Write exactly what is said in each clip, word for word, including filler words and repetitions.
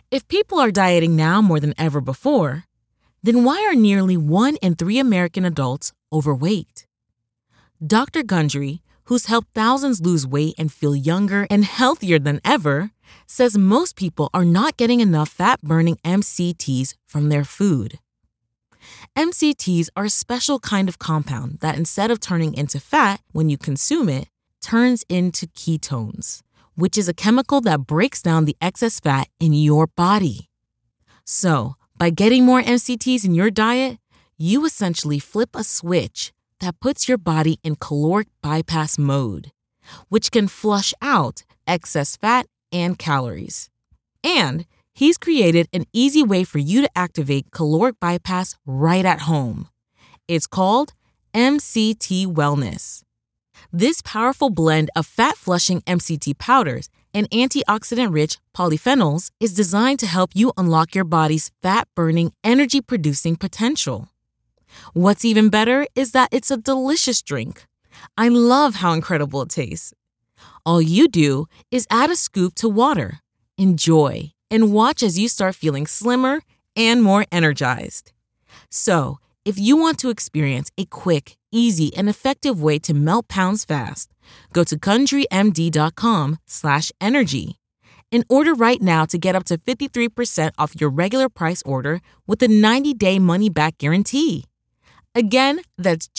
If people are dieting now more than ever before, then why are nearly one in three American adults overweight? Doctor Gundry, who's helped thousands lose weight and feel younger and healthier than ever, says most people are not getting enough fat-burning M C Ts from their food. M C Ts are a special kind of compound that, instead of turning into fat when you consume it, turns into ketones, which is a chemical that breaks down the excess fat in your body. So, by getting more M C Ts in your diet, you essentially flip a switch that puts your body in caloric bypass mode, which can flush out excess fat and calories. And he's created an easy way for you to activate caloric bypass right at home. It's called M C T Wellness. This powerful blend of fat-flushing M C T powders and antioxidant-rich polyphenols is designed to help you unlock your body's fat-burning, energy-producing potential. What's even better is that it's a delicious drink. I love how incredible it tastes. All you do is add a scoop to water, enjoy, and watch as you start feeling slimmer and more energized. So, if you want to experience a quick, easy, and effective way to melt pounds fast, go to GundryMD.com slash energy and order right now to get up to fifty-three percent off your regular price order with a ninety-day money-back guarantee. Again, that's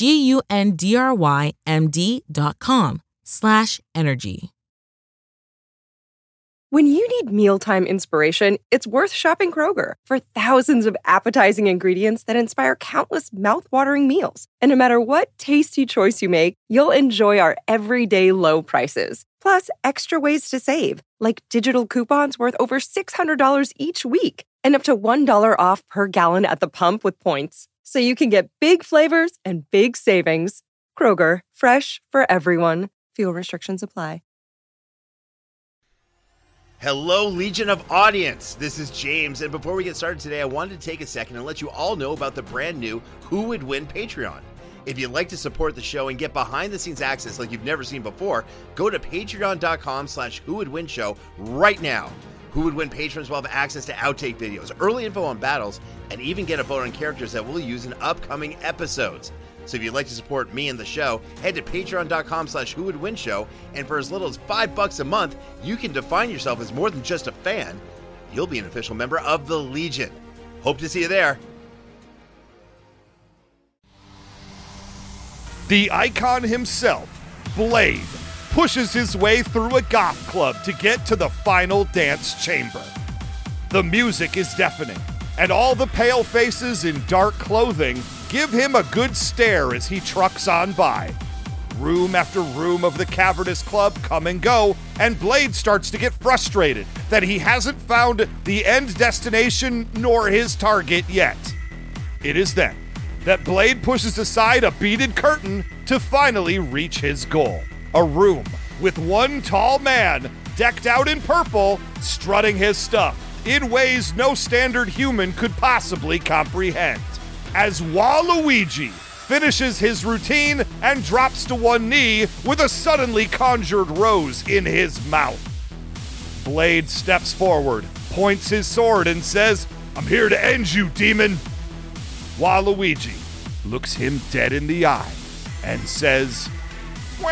G-U-N-D-R-Y-M-D.com slash energy. When you need mealtime inspiration, it's worth shopping Kroger for thousands of appetizing ingredients that inspire countless mouth-watering meals. And no matter what tasty choice you make, you'll enjoy our everyday low prices. Plus, extra ways to save, like digital coupons worth over six hundred dollars each week and up to one dollar off per gallon at the pump with points. So you can get big flavors and big savings. Kroger, fresh for everyone. Fuel restrictions apply. Hello, Legion of Audience. This is James, and before we get started today, I wanted to take a second and let you all know about the brand new Who Would Win Patreon. If you'd like to support the show and get behind-the-scenes access like you've never seen before, go to patreon.com slash Who Would Win Show right now. Who Would Win patrons will have access to outtake videos, early info on battles, and even get a vote on characters that we'll use in upcoming episodes. So if you'd like to support me and the show, head to patreon.com slash Who Would Win Show, and for as little as five bucks a month, you can define yourself as more than just a fan. You'll be an official member of the Legion. Hope to see you there. The icon himself, Blade, pushes his way through a goth club to get to the final dance chamber. The music is deafening, and all the pale faces in dark clothing give him a good stare as he trucks on by. Room after room of the cavernous club come and go, and Blade starts to get frustrated that he hasn't found the end destination nor his target yet. It is then that Blade pushes aside a beaded curtain to finally reach his goal. A room with one tall man decked out in purple, strutting his stuff in ways no standard human could possibly comprehend. As Waluigi finishes his routine and drops to one knee with a suddenly conjured rose in his mouth. Blade steps forward, points his sword, and says, "I'm here to end you, demon." Waluigi looks him dead in the eye and says, "Wah!"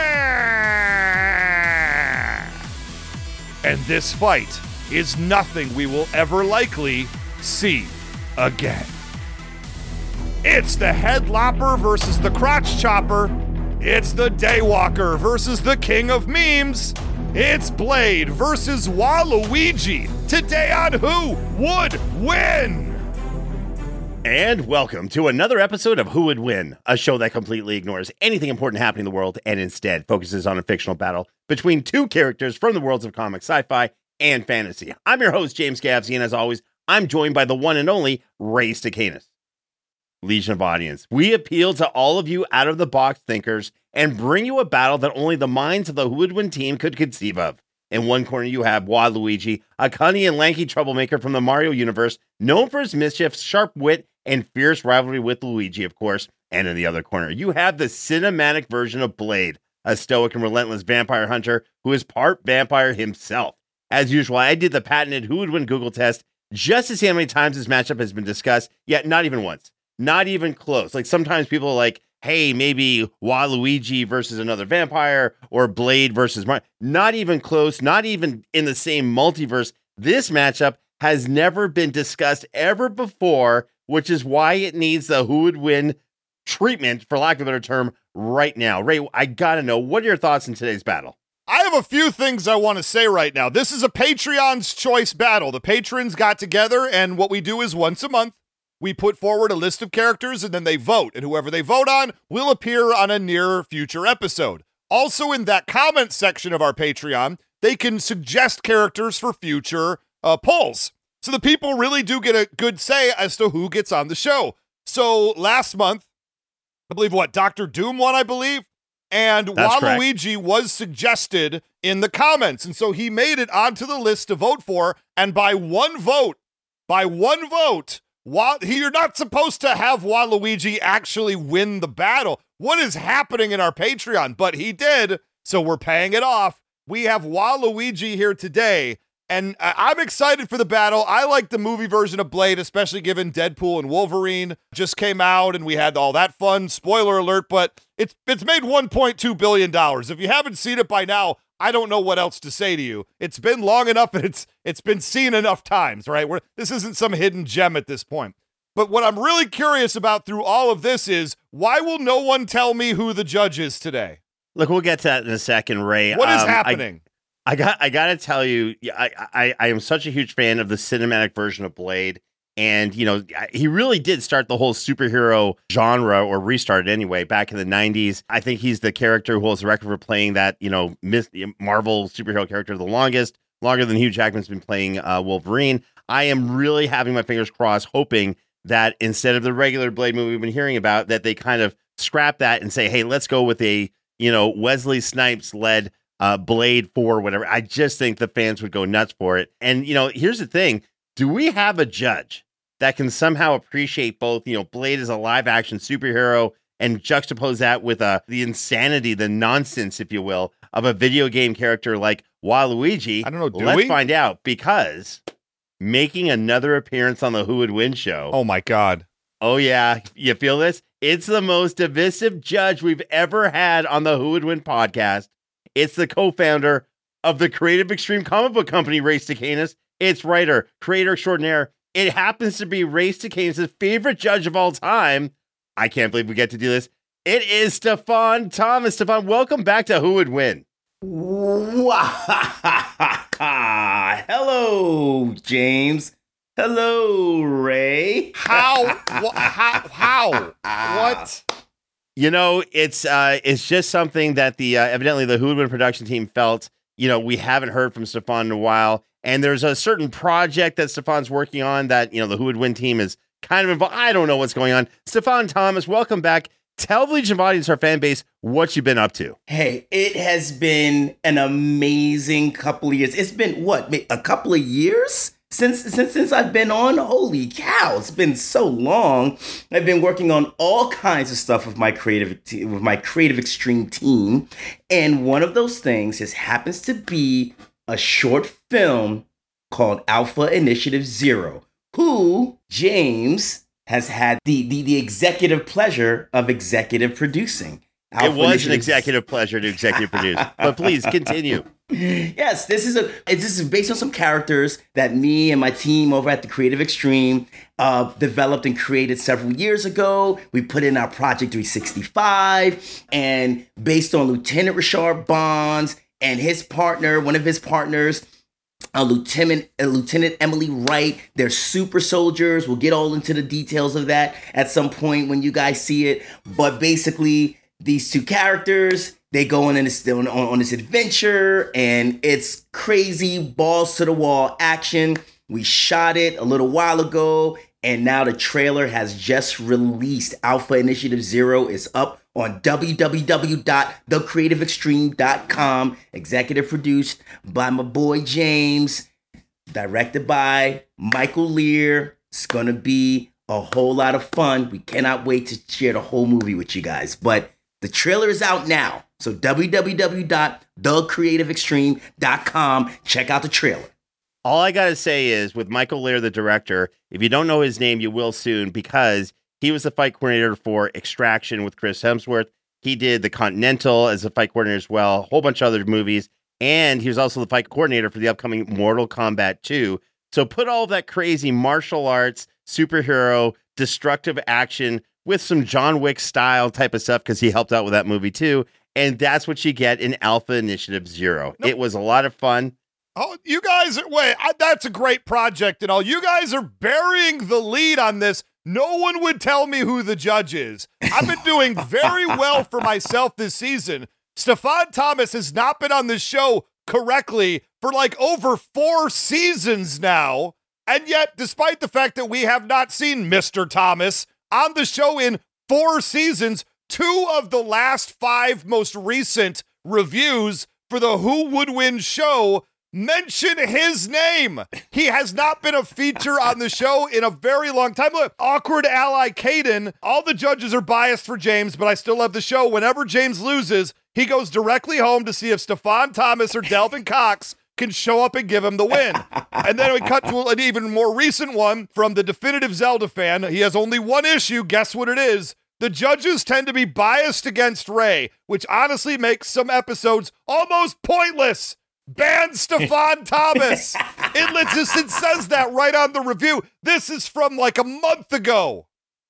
And this fight is nothing we will ever likely see again. It's the Headlopper versus the Crotch Chopper. It's the Daywalker versus the King of Memes. It's Blade versus Waluigi. Today on Who Would Win? And welcome to another episode of Who Would Win, a show that completely ignores anything important happening in the world and instead focuses on a fictional battle between two characters from the worlds of comics, sci-fi, and fantasy. I'm your host, James Gavsey, and as always, I'm joined by the one and only Ray Stacanus. Legion of Audience, we appeal to all of you out-of-the-box thinkers and bring you a battle that only the minds of the Who Would Win team could conceive of. In one corner, you have Waluigi, a cunning and lanky troublemaker from the Mario universe, known for his mischief, sharp wit, and fierce rivalry with Luigi, of course. And in the other corner, you have the cinematic version of Blade, a stoic and relentless vampire hunter who is part vampire himself. As usual, I did the patented Who Would Win Google test, just to see how many times this matchup has been discussed, yet not even once. Not even close. Like sometimes people are like, hey, maybe Waluigi versus another vampire or Blade versus Mario. Not even close, not even in the same multiverse. This matchup has never been discussed ever before, which is why it needs the who would win treatment, for lack of a better term, right now. Ray, I gotta know, what are your thoughts in today's battle? I have a few things I want to say right now. This is a Patreon's choice battle. The patrons got together, and what we do is once a month, we put forward a list of characters, and then they vote. And whoever they vote on will appear on a near future episode. Also, in that comment section of our Patreon, they can suggest characters for future uh, polls. So the people really do get a good say as to who gets on the show. So last month, I believe what, Doctor Doom won, I believe? And That's Waluigi correct. was suggested in the comments. And so he made it onto the list to vote for. And by one vote, by one vote, Wa- you're not supposed to have Waluigi actually win the battle. What is happening in our Patreon? But he did, so we're paying it off. We have Waluigi here today. And I'm excited for the battle. I like the movie version of Blade, especially given Deadpool and Wolverine just came out and we had all that fun. Spoiler alert, but it's it's made one point two billion dollars. If you haven't seen it by now, I don't know what else to say to you. It's been long enough and it's it's been seen enough times, right? We're, this isn't some hidden gem at this point. But what I'm really curious about through all of this is, why will no one tell me who the judge is today? Look, we'll get to that in a second, Ray. What is um, happening? I- I got I got to tell you, I, I I am such a huge fan of the cinematic version of Blade. And, you know, he really did start the whole superhero genre, or restart it anyway, back in the nineties. I think he's the character who holds the record for playing that, you know, Marvel superhero character the longest, longer than Hugh Jackman's been playing uh, Wolverine. I am really having my fingers crossed, hoping that instead of the regular Blade movie we've been hearing about, that they kind of scrap that and say, hey, let's go with a, you know, Wesley Snipes led Uh, Blade four, whatever. I just think the fans would go nuts for it. And, you know, here's the thing. Do we have a judge that can somehow appreciate both, you know, Blade as a live action superhero and juxtapose that with uh, the insanity, the nonsense, if you will, of a video game character like Waluigi? I don't know. Do Let's we? find out, because making another appearance on the Who Would Win show. Oh, my God. Oh, yeah. You feel this? It's the most divisive judge we've ever had on the Who Would Win podcast. It's the co-founder of the Creative Extreme comic book company, Ray Stacanis. It's writer, creator extraordinaire. It happens to be Ray Stacanis' favorite judge of all time. I can't believe we get to do this. It is Stefan Thomas. Stefan, welcome back to Who Would Win. Hello, James. Hello, Ray. How? wh- how? How? What? You know, it's uh, it's just something that the uh, evidently the Who Would Win production team felt, you know, we haven't heard from Stefan in a while. And there's a certain project that Stefan's working on that, you know, the Who Would Win team is kind of involved. I don't know what's going on. Stefan Thomas, welcome back. Tell the Legion of Audience, our fan base, what you've been up to. Hey, it has been an amazing couple of years. It's been, what, a couple of years? Since since since I've been on, holy cow, it's been so long. I've been working on all kinds of stuff with my creative te- with my Creative Extreme team, and one of those things is happens to be a short film called Alpha Initiative Zero, who James has had the the, the executive pleasure of executive producing. Alpha it was Initiative an executive pleasure to executive produce, but please continue. Yes, this is a this is based on some characters that me and my team over at the Creative Extreme uh, developed and created several years ago. We put in our Project three sixty-five, and based on Lieutenant Richard Bonds and his partner, one of his partners, uh, Lieutenant uh, Lieutenant Emily Wright. They're super soldiers. We'll get all into the details of that at some point when you guys see it. But basically, these two characters, they go on this on, on this adventure, and it's crazy balls to the wall action. We shot it a little while ago, and now the trailer has just released. Alpha Initiative Zero is up on w w w dot the creative extreme dot com. Executive produced by my boy James, directed by Michael Lear. It's gonna be a whole lot of fun. We cannot wait to share the whole movie with you guys. But the trailer is out now. So w w w dot the creative extreme dot com. Check out the trailer. All I got to say is with Michael Lear, the director, if you don't know his name, you will soon, because he was the fight coordinator for Extraction with Chris Hemsworth. He did The Continental as a fight coordinator as well, a whole bunch of other movies. And he was also the fight coordinator for the upcoming Mortal Kombat two. So put all that crazy martial arts, superhero, destructive action with some John Wick style type of stuff, because he helped out with that movie too. And that's what you get in Alpha Initiative Zero. Nope. It was a lot of fun. Oh, you guys, wait, I, that's a great project and all. You guys are burying the lead on this. No one would tell me who the judge is. I've been doing very well for myself this season. Stefan Thomas has not been on the show correctly for like over four seasons now. And yet, despite the fact that we have not seen Mister Thomas on the show in four seasons, two of the last five most recent reviews for the Who Would Win show mention his name. He has not been a feature on the show in a very long time. Look, awkward ally Caden, all the judges are biased for James, but I still love the show. Whenever James loses, he goes directly home to see if Stefan Thomas or Delvin Cox can show up and give him the win. And then we cut to an even more recent one from the definitive Zelda fan. He has only one issue. Guess what it is? The judges tend to be biased against Ray, which honestly makes some episodes almost pointless. Ban Stefan Thomas. It just it says that right on the review. This is from like a month ago.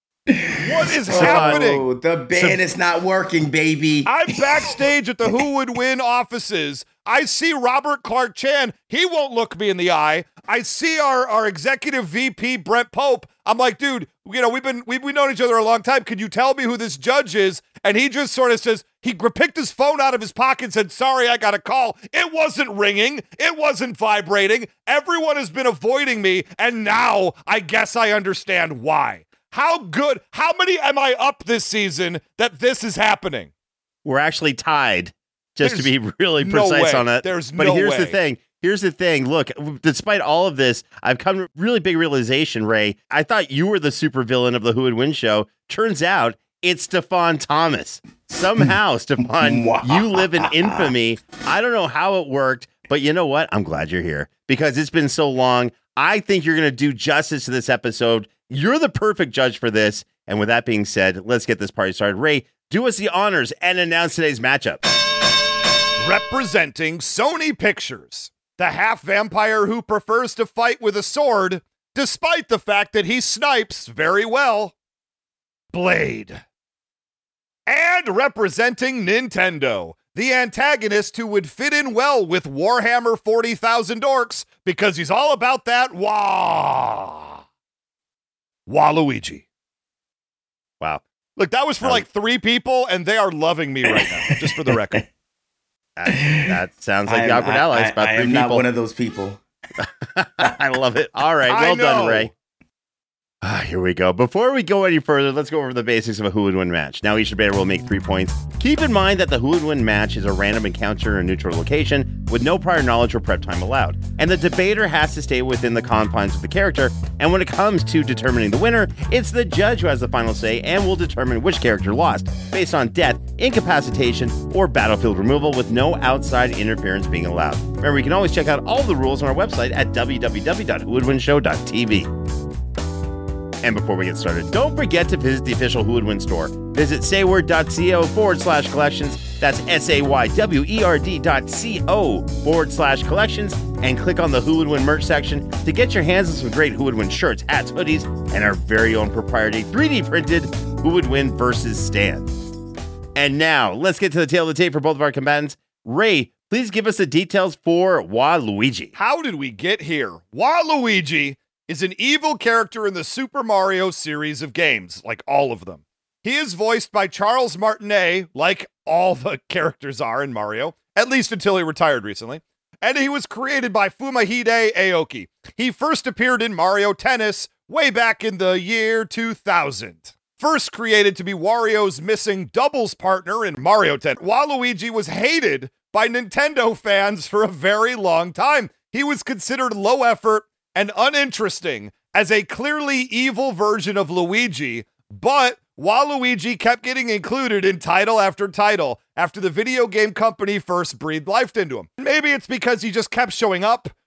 What is oh, happening? The ban so, is not working, baby. I'm backstage at the Who Would Win offices. I see Robert Clark Chan. He won't look me in the eye. I see our, our executive V P, Brent Pope. I'm like, dude, you know, we've been we've, we've known each other a long time. Could you tell me who this judge is? And he just sort of says, he picked his phone out of his pocket and said, sorry, I got a call. It wasn't ringing. It wasn't vibrating. Everyone has been avoiding me. And now I guess I understand why. How good, how many am I up this season that this is happening? We're actually tied, just There's to be really precise no on it. There's but no here's way. the thing. Here's the thing. Look, despite all of this, I've come to a really big realization, Ray. I thought you were the supervillain of the Who Would Win show. Turns out it's Stefan Thomas. Somehow, Stefan, wow. You live in infamy. I don't know how it worked, but you know what? I'm glad you're here because it's been so long. I think you're going to do justice to this episode. You're the perfect judge for this. And with that being said, let's get this party started. Ray, do us the honors and announce today's matchup. Representing Sony Pictures, the half-vampire who prefers to fight with a sword, despite the fact that he snipes very well, Blade. And representing Nintendo, the antagonist who would fit in well with Warhammer forty thousand Orcs because he's all about that wah. Waluigi. Wow. Look, that was for um, like three people, and they are loving me right now, just for the record. That, that sounds like the awkward allies. About I, I three am people. not one of those people. I love it. All right. Well done, Ray. Ah, here we go. Before we go any further, let's go over the basics of a Who Would Win match. Now, each debater will make three points. Keep in mind that the Who Would Win match is a random encounter in a neutral location with no prior knowledge or prep time allowed. And the debater has to stay within the confines of the character. And when it comes to determining the winner, it's the judge who has the final say and will determine which character lost based on death, incapacitation, or battlefield removal with no outside interference being allowed. Remember, you can always check out all the rules on our website at w w w dot who would win show dot t v. And before we get started, don't forget to visit the official Who Would Win store. Visit sayword.co forward slash collections. That's S-A-Y-W-E-R-D dot co forward slash collections. And click on the Who Would Win merch section to get your hands on some great Who Would Win shirts, hats, hoodies, and our very own proprietary three D printed Who Would Win versus stand. And now, let's get to the tail of the tape for both of our combatants. Ray, please give us the details for Waluigi. How did we get here? Waluigi is an evil character in the Super Mario series of games, like all of them. He is voiced by Charles Martinet, like all the characters are in Mario, at least until he retired recently. And he was created by Fumihide Aoki. He first appeared in Mario Tennis way back in the year two thousand. First created to be Wario's missing doubles partner in Mario Tennis, Waluigi was hated by Nintendo fans for a very long time. He was considered low effort and uninteresting as a clearly evil version of Luigi, but Waluigi kept getting included in title after title after the video game company first breathed life into him. Maybe it's because he just kept showing up,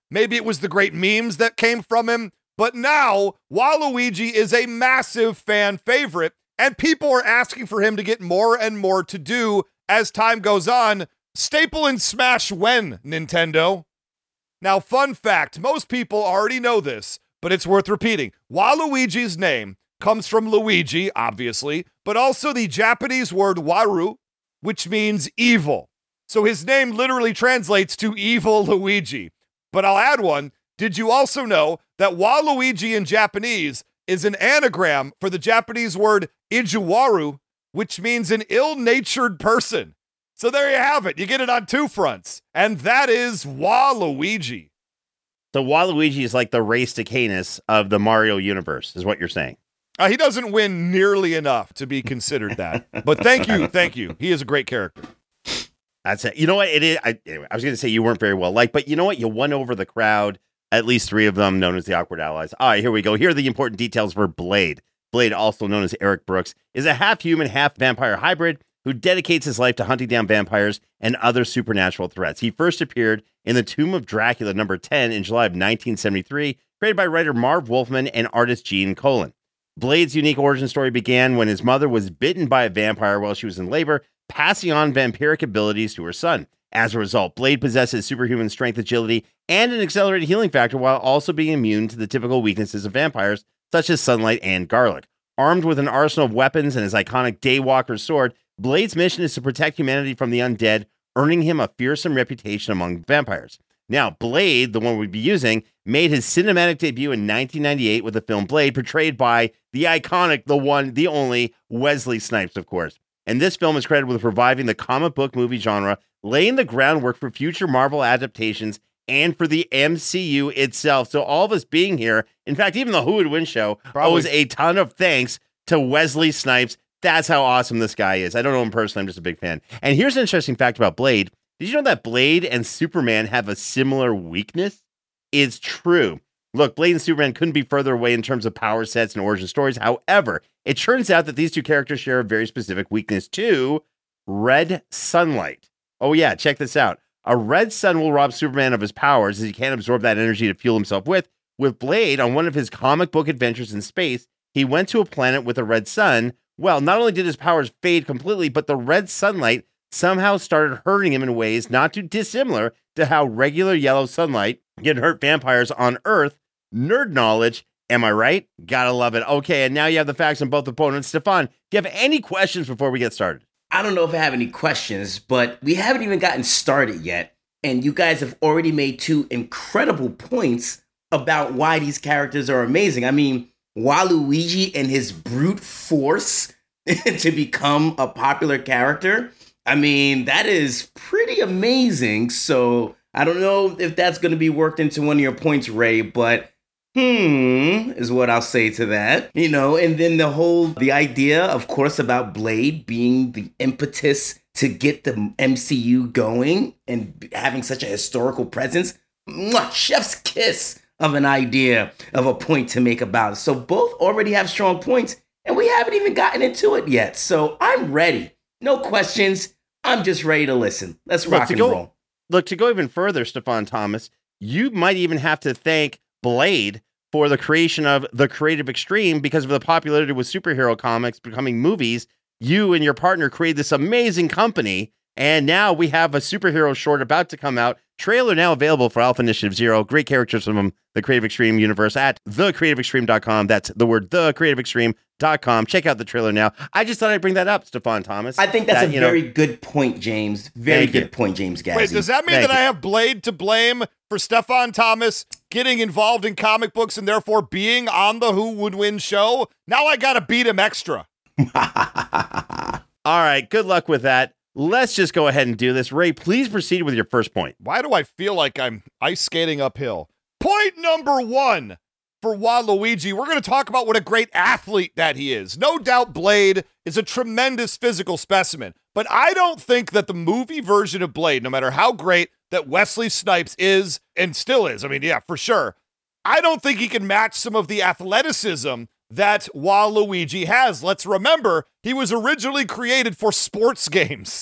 Maybe it was the great memes that came from him. But now, Waluigi is a massive fan favorite, and people are asking for him to get more and more to do as time goes on. Staple and smash when, Nintendo? Now, fun fact, most people already know this, but it's worth repeating. Waluigi's name comes from Luigi, obviously, but also the Japanese word waru, which means evil. So his name literally translates to evil Luigi. But I'll add one. Did you also know that Waluigi in Japanese is an anagram for the Japanese word ijuwaru, which means an ill-natured person? So there you have it. You get it on two fronts. And that is Waluigi. So Waluigi is like the race to Canis of the Mario universe, is what you're saying. Uh, he doesn't win nearly enough to be considered that. But thank you, thank you. He is a great character. That's it. You know what? It is. I, anyway, I was going to say you weren't very well liked, but you know what? You won over the crowd. At least three of them, known as the Awkward Allies. All right, here we go. Here are the important details for Blade. Blade, also known as Eric Brooks, is a half-human, half-vampire hybrid who dedicates his life to hunting down vampires and other supernatural threats. He first appeared in The Tomb of Dracula, number ten, in July of nineteen seventy-three, created by writer Marv Wolfman and artist Gene Colan. Blade's unique origin story began when his mother was bitten by a vampire while she was in labor, passing on vampiric abilities to her son. As a result, Blade possesses superhuman strength, agility, and an accelerated healing factor while also being immune to the typical weaknesses of vampires, such as sunlight and garlic. Armed with an arsenal of weapons and his iconic Daywalker sword, Blade's mission is to protect humanity from the undead, earning him a fearsome reputation among vampires. Now, Blade, the one we'd be using, made his cinematic debut in nineteen ninety-eight with the film Blade, portrayed by the iconic, the one, the only, Wesley Snipes, of course. And this film is credited with reviving the comic book movie genre, laying the groundwork for future Marvel adaptations and for the M C U itself. So all of us being here, in fact, even the Who Would Win show, Probably. owes a ton of thanks to Wesley Snipes. That's how awesome this guy is. I don't know him personally. I'm just a big fan. And here's an interesting fact about Blade. Did you know that Blade and Superman have a similar weakness? It's true. Look, Blade and Superman couldn't be further away in terms of power sets and origin stories. However, it turns out that these two characters share a very specific weakness too: red sunlight. Oh yeah, check this out. A red sun will rob Superman of his powers as he can't absorb that energy to fuel himself with. With Blade, on one of his comic book adventures in space, he went to a planet with a red sun. Well, not only did his powers fade completely, but the red sunlight somehow started hurting him in ways not too dissimilar to how regular yellow sunlight can hurt vampires on Earth. Nerd knowledge. Am I right? Gotta love it. Okay, and now you have the facts on both opponents. Stefan, do you have any questions before we get started? I don't know if I have any questions, but we haven't even gotten started yet. And you guys have already made two incredible points about why these characters are amazing. I mean, Waluigi and his brute force to become a popular character. I mean, that is pretty amazing. So I don't know if that's going to be worked into one of your points, Ray, but hmm, is what I'll say to that. You know, and then the whole, the idea, of course, about Blade being the impetus to get the M C U going and having such a historical presence. Mwah, chef's kiss of an idea of a point to make about it. So both already have strong points, and we haven't even gotten into it yet. So I'm ready. No questions. I'm just ready to listen. Let's rock look, and go, roll. Look, to go even further, Stefan Thomas, you might even have to thank Blade for the creation of the Creative Extreme because of the popularity with superhero comics becoming movies. You and your partner created this amazing company, and now we have a superhero short about to come out. Trailer now available for Alpha Initiative Zero. Great characters from the Creative Extreme universe at the creative extreme dot com. That's the word the creative extreme dot com. Check out the trailer now. I just thought I'd bring that up, Stefan Thomas. I think that's that, a you very know, good point, James. Very good you. point, James Gazzi. Wait, does that mean Thank that you. I have Blade to blame for Stefan Thomas getting involved in comic books and therefore being on the Who Would Win show? Now I got to beat him extra. All right, good luck with that. Let's just go ahead and do this. Ray, please proceed with your first point. Why do I feel like I'm ice skating uphill? Point number one for Waluigi. We're going to talk about what a great athlete that he is. No doubt Blade is a tremendous physical specimen, but I don't think that the movie version of Blade, no matter how great that Wesley Snipes is and still is, I mean, yeah, for sure, I don't think he can match some of the athleticism that Waluigi has. Let's remember, he was originally created for sports games.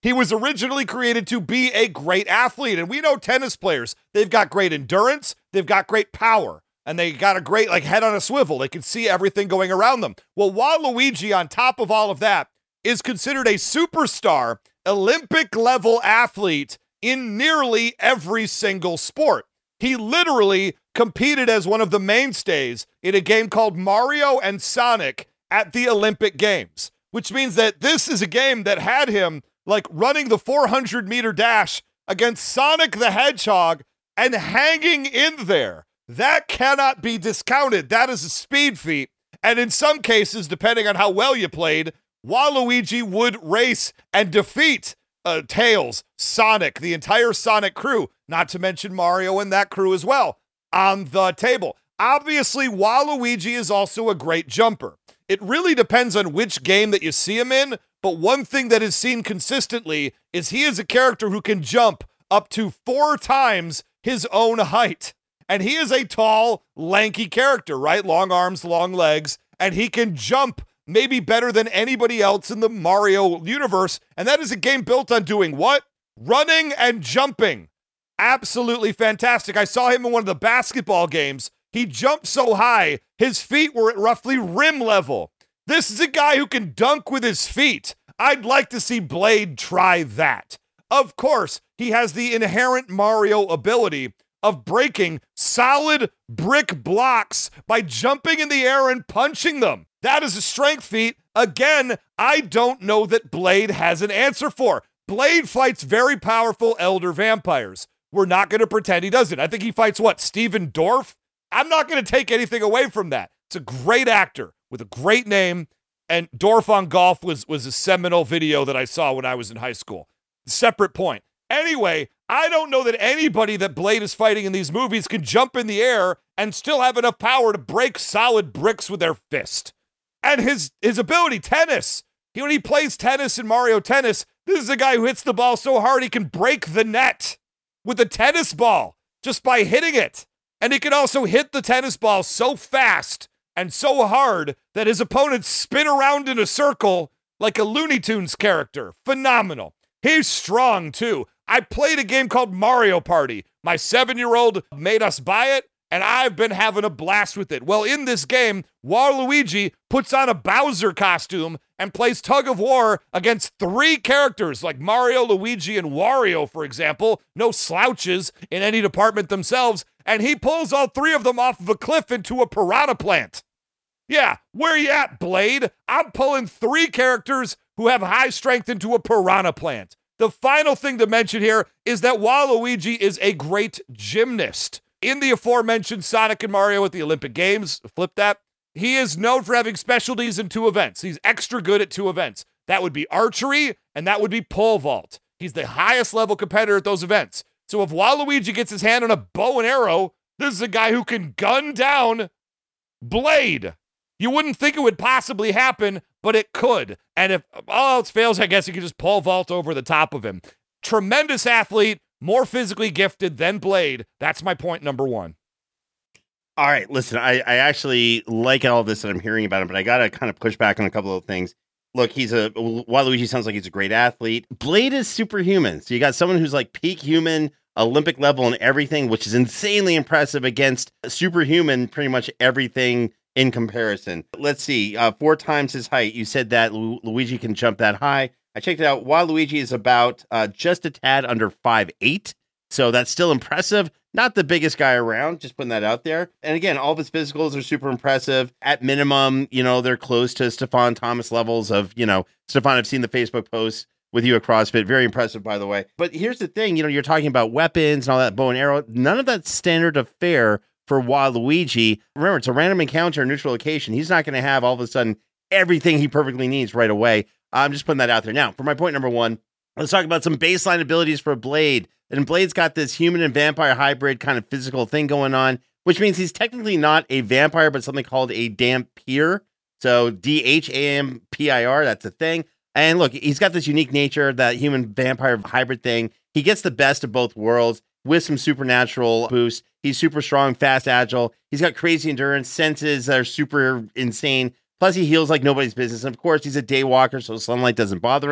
He was originally created to be a great athlete. And we know tennis players, they've got great endurance, they've got great power, and they got a great like head on a swivel. They can see everything going around them. Well, Waluigi, on top of all of that, is considered a superstar, Olympic-level athlete in nearly every single sport. He literally competed as one of the mainstays in a game called Mario and Sonic at the Olympic Games, which means that this is a game that had him like running the four hundred meter dash against Sonic the Hedgehog and hanging in there. That cannot be discounted. That is a speed feat. And in some cases, depending on how well you played, Waluigi would race and defeat uh, Tails, Sonic, the entire Sonic crew, not to mention Mario and that crew as well, on the table. Obviously, Waluigi is also a great jumper. It really depends on which game that you see him in, but one thing that is seen consistently is he is a character who can jump up to four times his own height. And he is a tall, lanky character, right? Long arms, long legs, and he can jump maybe better than anybody else in the Mario universe. And that is a game built on doing what? Running and jumping. Absolutely fantastic. I saw him in one of the basketball games. He jumped so high, his feet were at roughly rim level. This is a guy who can dunk with his feet. I'd like to see Blade try that. Of course, he has the inherent Mario ability of breaking solid brick blocks by jumping in the air and punching them. That is a strength feat. Again, I don't know that Blade has an answer for. Blade fights very powerful elder vampires. We're not going to pretend he doesn't. I think he fights, what, Steven Dorff? I'm not going to take anything away from that. It's a great actor with a great name, and Dorff on Golf was, was a seminal video that I saw when I was in high school. Separate point. Anyway, I don't know that anybody that Blade is fighting in these movies can jump in the air and still have enough power to break solid bricks with their fist. And his his ability, tennis. He, when he plays tennis in Mario Tennis, this is a guy who hits the ball so hard he can break the net with a tennis ball just by hitting it. And he can also hit the tennis ball so fast and so hard that his opponents spin around in a circle like a Looney Tunes character. Phenomenal. He's strong, too. I played a game called Mario Party. My seven-year-old made us buy it, and I've been having a blast with it. Well, in this game, Waluigi puts on a Bowser costume and plays tug of war against three characters like Mario, Luigi, and Wario, for example. No slouches in any department themselves. And he pulls all three of them off of a cliff into a piranha plant. Yeah, where you at, Blade? I'm pulling three characters who have high strength into a piranha plant. The final thing to mention here is that Waluigi is a great gymnast. In the aforementioned Sonic and Mario at the Olympic Games, flip that, he is known for having specialties in two events. He's extra good at two events. That would be archery, and that would be pole vault. He's the highest level competitor at those events. So if Waluigi gets his hand on a bow and arrow, this is a guy who can gun down Blade. You wouldn't think it would possibly happen, but it could. And if all else fails, I guess you could just pole vault over the top of him. Tremendous athlete, more physically gifted than Blade. That's my point number one. All right, listen, I, I actually like all of this that I'm hearing about him, but I got to kind of push back on a couple of things. Look, he's a, Waluigi sounds like he's a great athlete. Blade is superhuman. So you got someone who's like peak human, Olympic level and everything, which is insanely impressive against superhuman, pretty much everything in comparison. Let's see, uh, four times his height. You said that Lu- Luigi can jump that high. I checked it out. Waluigi is about uh, just a tad under five eight. So that's still impressive. Not the biggest guy around, just putting that out there. And again, all of his physicals are super impressive. At minimum, you know, they're close to Stefan Thomas levels of, you know, Stefan, I've seen the Facebook posts with you at CrossFit. Very impressive, by the way. But here's the thing, you know, you're talking about weapons and all that, bow and arrow. None of that's standard of fare for Waluigi. Remember, it's a random encounter in neutral location. He's not going to have all of a sudden everything he perfectly needs right away. I'm just putting that out there. Now, for my point number one, let's talk about some baseline abilities for Blade. And Blade's got this human and vampire hybrid kind of physical thing going on, which means he's technically not a vampire, but something called a Dhampir. So D H A M P I R, that's a thing. And look, he's got this unique nature, that human vampire hybrid thing. He gets the best of both worlds with some supernatural boost. He's super strong, fast, agile. He's got crazy endurance, senses that are super insane. Plus, he heals like nobody's business. And of course, he's a day walker, so sunlight doesn't bother him.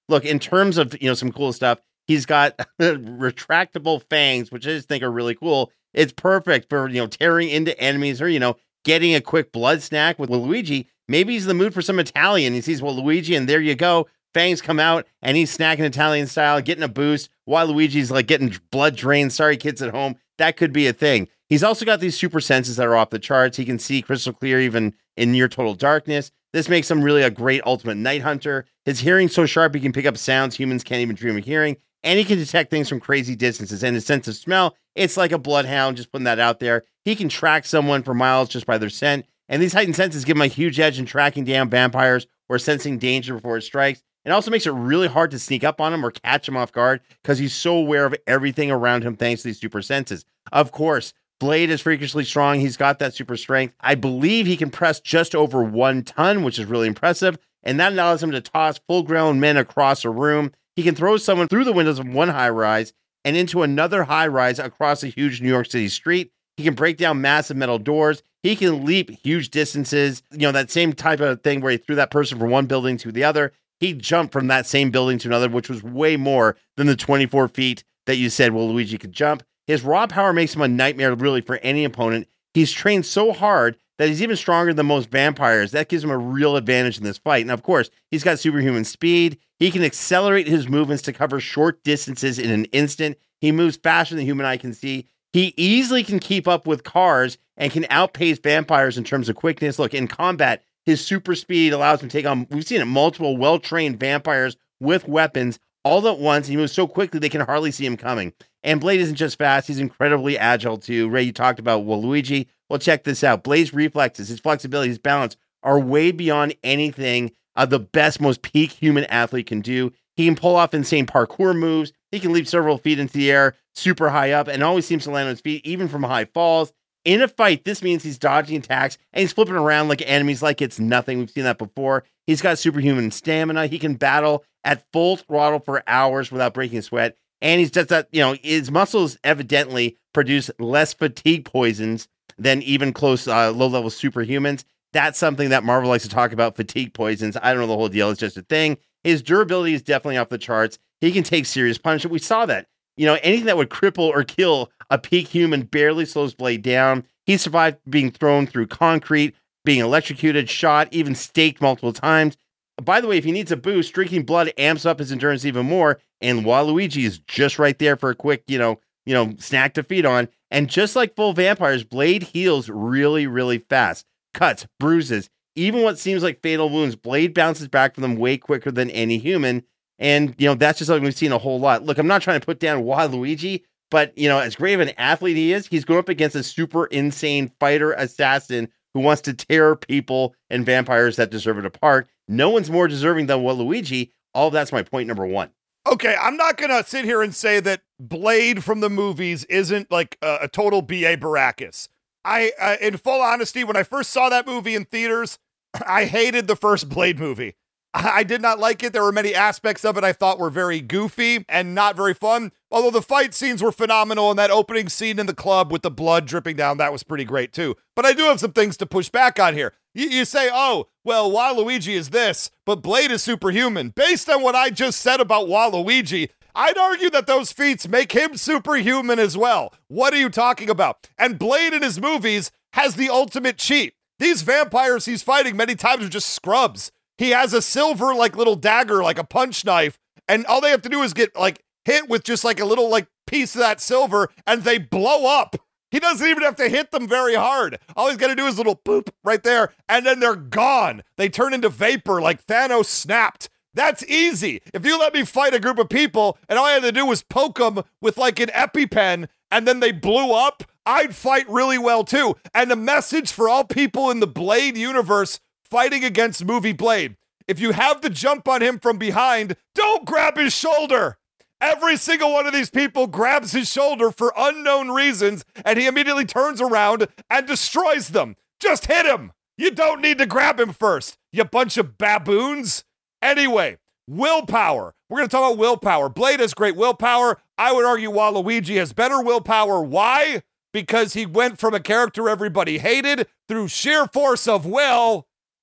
look, in terms of, you know, some cool stuff, he's got retractable fangs, which I just think are really cool. It's perfect for, you know, tearing into enemies or, you know, getting a quick blood snack with Waluigi. Maybe he's in the mood for some Italian. He sees Waluigi and there you go. Fangs come out and he's snacking Italian style, getting a boost while Luigi's like getting blood drained. Sorry, kids at home. That could be a thing. He's also got these super senses that are off the charts. He can see crystal clear even in near total darkness. This makes him really a great ultimate night hunter. His hearing's so sharp he can pick up sounds humans can't even dream of hearing. And he can detect things from crazy distances. And his sense of smell, it's like a bloodhound, just putting that out there. He can track someone for miles just by their scent. And these heightened senses give him a huge edge in tracking down vampires or sensing danger before it strikes. It also makes it really hard to sneak up on him or catch him off guard because he's so aware of everything around him thanks to these super senses. Of course, Blade is freakishly strong. He's got that super strength. I believe he can press just over one ton, which is really impressive. And that allows him to toss full-grown men across a room. He can throw someone through the windows of one high-rise and into another high-rise across a huge New York City street. He can break down massive metal doors. He can leap huge distances. You know, that same type of thing where he threw that person from one building to the other. He jumped from that same building to another, which was way more than the twenty-four feet that you said Waluigi could jump. His raw power makes him a nightmare, really, for any opponent. He's trained so hard that he's even stronger than most vampires. That gives him a real advantage in this fight. And of course, he's got superhuman speed. He can accelerate his movements to cover short distances in an instant. He moves faster than the human eye can see. He easily can keep up with cars and can outpace vampires in terms of quickness. Look, in combat, his super speed allows him to take on, we've seen it, multiple well-trained vampires with weapons all at once. He moves so quickly they can hardly see him coming. And Blade isn't just fast, he's incredibly agile too. Ray, you talked about Waluigi. Well, check this out. Blade's reflexes, his flexibility, his balance are way beyond anything uh, the best, most peak human athlete can do. He can pull off insane parkour moves. He can leap several feet into the air, super high up, and always seems to land on his feet, even from high falls. In a fight, this means he's dodging attacks and he's flipping around like enemies like it's nothing. We've seen that before. He's got superhuman stamina. He can battle at full throttle for hours without breaking a sweat. And he's just that, you know, his muscles evidently produce less fatigue poisons than even close, uh, low-level superhumans. That's something that Marvel likes to talk about, fatigue poisons. I don't know the whole deal. It's just a thing. His durability is definitely off the charts. He can take serious punishment. We saw that. You know, anything that would cripple or kill a peak human barely slows Blade down. He survived being thrown through concrete, being electrocuted, shot, even staked multiple times. By the way, if he needs a boost, drinking blood amps up his endurance even more. And Waluigi is just right there for a quick, you know, you know, snack to feed on. And just like full vampires, Blade heals really, really fast. Cuts, bruises, even what seems like fatal wounds, Blade bounces back from them way quicker than any human. And, you know, that's just something we've seen a whole lot. Look, I'm not trying to put down Waluigi, but, you know, as great of an athlete he is, he's going up against a super insane fighter assassin who wants to tear people and vampires that deserve it apart. No one's more deserving than Waluigi. All of that's my point number one. Okay, I'm not going to sit here and say that Blade from the movies isn't like a, a total B A Baracus. I, uh, in full honesty, when I first saw that movie in theaters, I hated the first Blade movie. I, I did not like it. There were many aspects of it I thought were very goofy and not very fun. Although the fight scenes were phenomenal, and that opening scene in the club with the blood dripping down, that was pretty great too. But I do have some things to push back on here. You, you say, oh, well, Waluigi is this, but Blade is superhuman. Based on what I just said about Waluigi, I'd argue that those feats make him superhuman as well. What are you talking about? And Blade in his movies has the ultimate cheat. These vampires he's fighting many times are just scrubs. He has a silver, like, little dagger, like a punch knife, and all they have to do is get, like, hit with just, like, a little, like, piece of that silver, and they blow up. He doesn't even have to hit them very hard. All he's got to do is a little boop right there, and then they're gone. They turn into vapor like Thanos snapped. That's easy. If you let me fight a group of people, and all I had to do was poke them with, like, an EpiPen, and then they blew up, I'd fight really well, too. And a message for all people in the Blade universe fighting against movie Blade. If you have the jump on him from behind, don't grab his shoulder. Every single one of these people grabs his shoulder for unknown reasons, and he immediately turns around and destroys them. Just hit him. You don't need to grab him first, you bunch of baboons. Anyway, willpower. We're going to talk about willpower. Blade has great willpower. I would argue Waluigi has better willpower. Why? Because he went from a character everybody hated through sheer force of will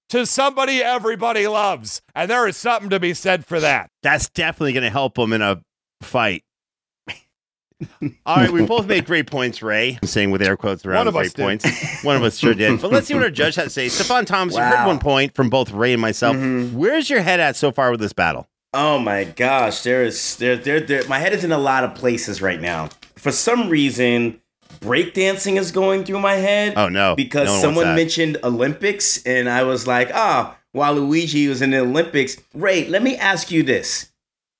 to somebody everybody loves. And there is something to be said for that. That's definitely going to help him in a fight. All right, we both made great points, Ray. I'm saying with air quotes around One of great us did. points. One of us sure did. But let's see what our judge had to say. Stefan Thomas, you heard Wow. one point from both Ray and myself. Mhm. Where's your head at so far with this battle? Oh my gosh, there is there there there. My head is in a lot of places right now. For some reason, breakdancing is going through my head. Oh, no. Because No one wants someone that. mentioned Olympics, and I was like, ah, Waluigi was in the Olympics. Ray, let me ask you this: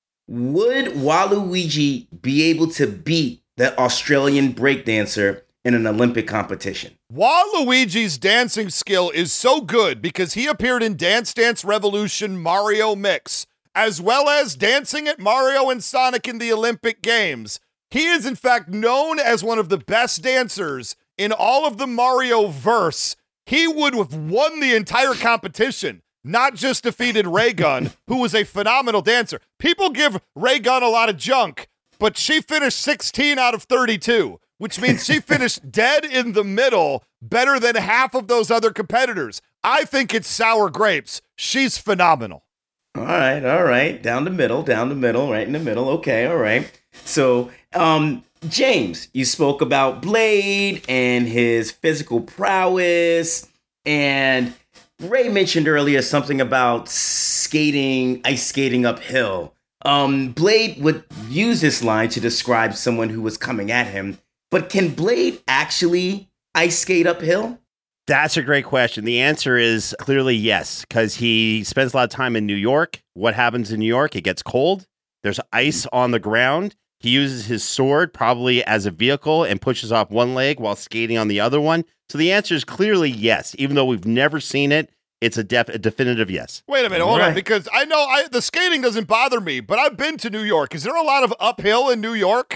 would Waluigi be able to beat the Australian breakdancer in an Olympic competition? Waluigi's dancing skill is so good because he appeared in Dance Dance Revolution Mario Mix, as well as dancing at Mario and Sonic in the Olympic Games. He is, in fact, known as one of the best dancers in all of the Mario verse. He would have won the entire competition, not just defeated Ray Gunn, who was a phenomenal dancer. People give Ray Gunn a lot of junk, but she finished sixteen out of thirty-two, which means she finished dead in the middle, better than half of those other competitors. I think it's sour grapes. She's phenomenal. All right, all right. Down the middle, down the middle, right in the middle. Okay, all right. So, um, James, you spoke about Blade and his physical prowess, and Ray mentioned earlier something about skating, ice skating uphill. Um, Blade would use this line to describe someone who was coming at him, but can Blade actually ice skate uphill? That's a great question. The answer is clearly yes, because he spends a lot of time in New York. What happens in New York? It gets cold. There's ice on the ground. He uses his sword probably as a vehicle and pushes off one leg while skating on the other one. So the answer is clearly yes. Even though we've never seen it, it's a, def- a definitive yes. Wait a minute, hold Right. on, because I know I, the skating doesn't bother me, but I've been to New York. Is there a lot of uphill in New York?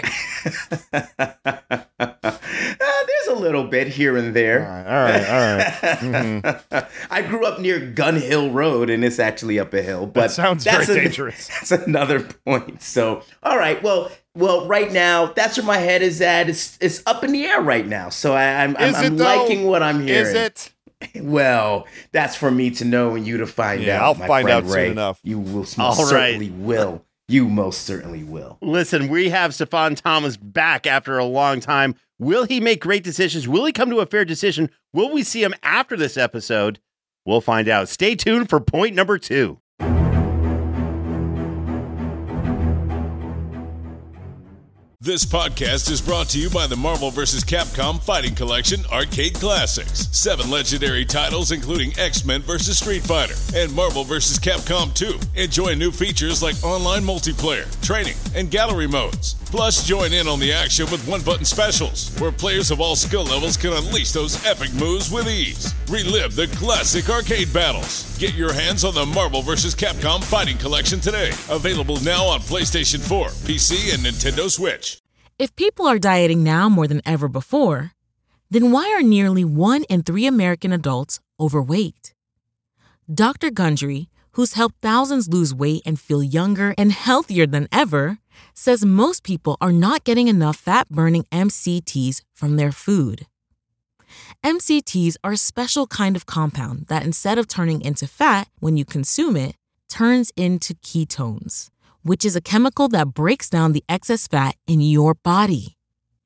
Uh, there's a little bit here and there. All right, all right. I grew up near Gun Hill Road, and it's actually up a hill. But That sounds that's very a- dangerous. That's another point. So, all right, well, well, right now, that's where my head is at. It's it's up in the air right now. So I, I'm I'm, Is it I'm though? liking what I'm hearing. Is it? Well, that's for me to know and you to find Yeah, out. I'll my find friend out soon Ray. enough. You will most All right. certainly will. You most certainly will. Listen, we have Stefan Thomas back after a long time. Will he make great decisions? Will he come to a fair decision? Will we see him after this episode? We'll find out. Stay tuned for point number two. This podcast is brought to you by the Marvel vs. Capcom Fighting Collection Arcade Classics. Seven legendary titles including X-Men versus. Street Fighter and Marvel versus. Capcom two. Enjoy new features like online multiplayer, training, and gallery modes. Plus, join in on the action with one-button specials, where players of all skill levels can unleash those epic moves with ease. Relive the classic arcade battles. Get your hands on the Marvel versus. Capcom Fighting Collection today. Available now on PlayStation four, P C, and Nintendo Switch. If people are dieting now more than ever before, then why are nearly one in three American adults overweight? Doctor Gundry, who's helped thousands lose weight and feel younger and healthier than ever, says most people are not getting enough fat-burning M C Ts from their food. M C Ts are a special kind of compound that, instead of turning into fat when you consume it, turns into ketones, which is a chemical that breaks down the excess fat in your body.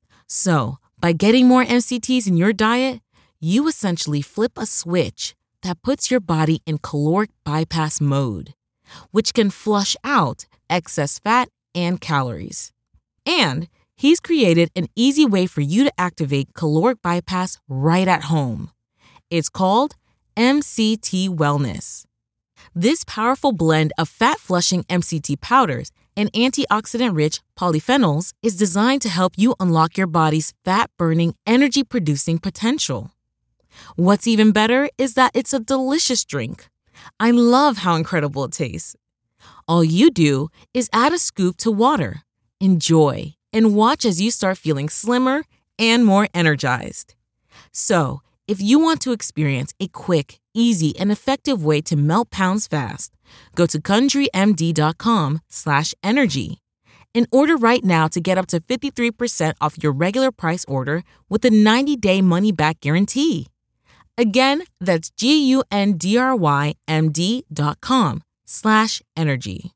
So, by getting more M C Ts in your diet, you essentially flip a switch that puts your body in caloric bypass mode, which can flush out excess fat and calories. And he's created an easy way for you to activate caloric bypass right at home. It's called M C T Wellness. This powerful blend of fat-flushing M C T powders and antioxidant-rich polyphenols is designed to help you unlock your body's fat-burning, energy-producing potential. What's even better is that it's a delicious drink. I love how incredible it tastes. All you do is add a scoop to water, enjoy, and watch as you start feeling slimmer and more energized. So, if you want to experience a quick, easy, and effective way to melt pounds fast, go to CountryMD.com slash energy and order right now to get up to fifty-three percent off your regular price order with a ninety-day money-back guarantee. Again, that's G-U-N-D-R-Y-M-D dot com slash energy.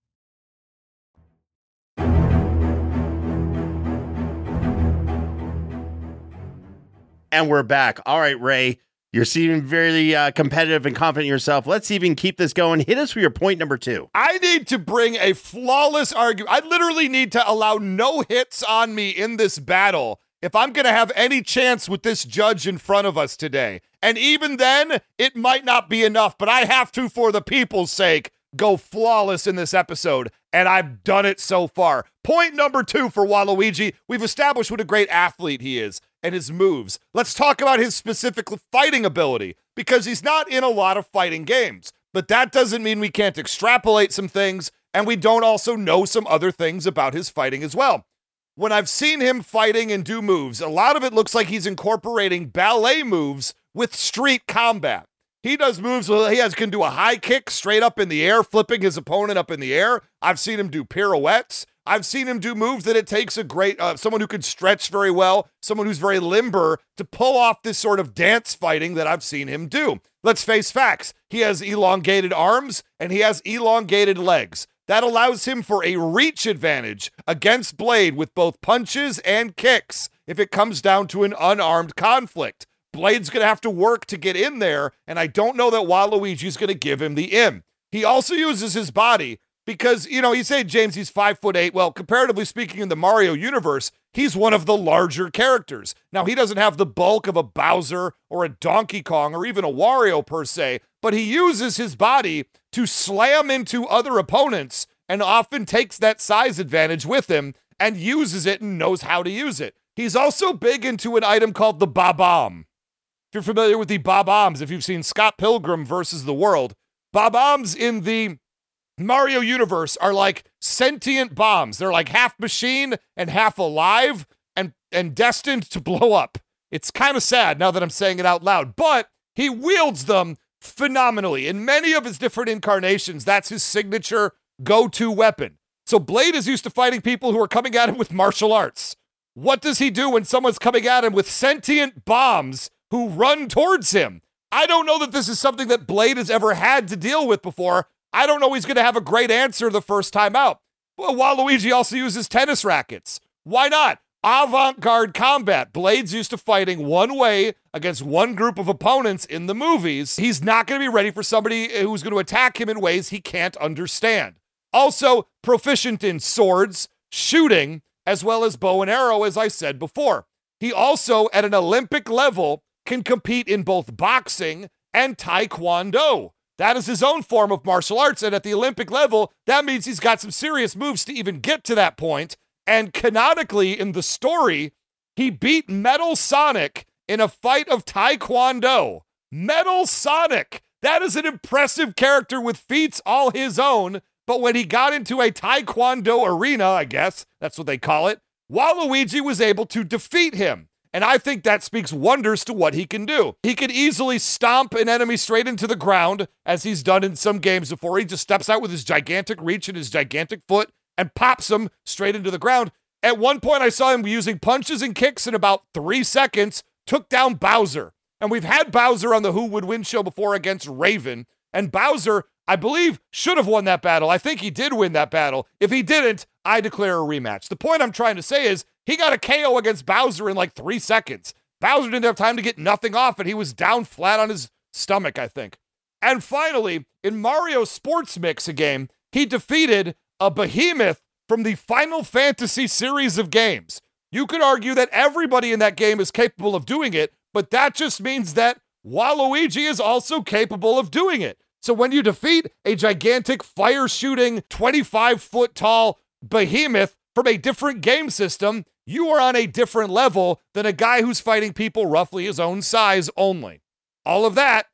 And we're back. All right, Ray, you're seeming very uh, competitive and confident in yourself. Let's even keep this going. Hit us with your point number two. I need to bring a flawless argument. I literally need to allow no hits on me in this battle if I'm going to have any chance with this judge in front of us today. And even then, it might not be enough, but I have to, for the people's sake, go flawless in this episode. And I've done it so far. Point number two for Waluigi. We've established what a great athlete he is and his moves. Let's talk about his specific fighting ability, because he's not in a lot of fighting games. But that doesn't mean we can't extrapolate some things, and we don't also know some other things about his fighting as well. When I've seen him fighting and do moves, a lot of it looks like he's incorporating ballet moves with street combat. He does moves where he has, can do a high kick straight up in the air, flipping his opponent up in the air. I've seen him do pirouettes. I've seen him do moves that it takes a great, uh, someone who can stretch very well, someone who's very limber to pull off this sort of dance fighting that I've seen him do. Let's face facts. He has elongated arms and he has elongated legs. That allows him for a reach advantage against Blade with both punches and kicks if it comes down to an unarmed conflict. Blade's going to have to work to get in there, and I don't know that Waluigi's going to give him the in. He also uses his body because, you know, you say, James, he's five foot eight. Well, comparatively speaking, in the Mario universe, he's one of the larger characters. Now, he doesn't have the bulk of a Bowser or a Donkey Kong or even a Wario per se, but he uses his body to slam into other opponents and often takes that size advantage with him and uses it and knows how to use it. He's also big into an item called the Bob-omb. If you're familiar with the Bob-ombs, if you've seen Scott Pilgrim versus the World, Bob-ombs in the Mario universe are like sentient bombs. They're like half machine and half alive and, and destined to blow up. It's kind of sad now that I'm saying it out loud, but he wields them phenomenally. In many of his different incarnations, that's his signature go-to weapon. So Blade is used to fighting people who are coming at him with martial arts. What does he do when someone's coming at him with sentient bombs who run towards him? I don't know that this is something that Blade has ever had to deal with before. I don't know he's going to have a great answer the first time out. Well, Waluigi also uses tennis rackets. Why not? Avant-garde combat. Blade's used to fighting one way against one group of opponents in the movies. He's not going to be ready for somebody who's going to attack him in ways he can't understand. Also, proficient in swords, shooting, as well as bow and arrow, as I said before. He also, at an Olympic level, can compete in both boxing and Taekwondo. That is his own form of martial arts, and at the Olympic level, that means he's got some serious moves to even get to that point. And canonically, in the story, he beat Metal Sonic in a fight of Taekwondo. Metal Sonic! That is an impressive character with feats all his own, but when he got into a Taekwondo arena, I guess, that's what they call it, Waluigi was able to defeat him. And I think that speaks wonders to what he can do. He could easily stomp an enemy straight into the ground, as he's done in some games before. He just steps out with his gigantic reach and his gigantic foot and pops him straight into the ground. At one point, I saw him using punches and kicks in about three seconds, took down Bowser. And we've had Bowser on the Who Would Win show before against Raven. And Bowser, I believe, should have won that battle. I think he did win that battle. If he didn't, I declare a rematch. The point I'm trying to say is he got a K O against Bowser in like three seconds. Bowser didn't have time to get nothing off, and he was down flat on his stomach, I think. And finally, in Mario Sports Mix, a game, he defeated a behemoth from the Final Fantasy series of games. You could argue that everybody in that game is capable of doing it, but that just means that Waluigi is also capable of doing it. So when you defeat a gigantic fire-shooting, twenty-five foot tall behemoth from a different game system, you are on a different level than a guy who's fighting people roughly his own size only. All of that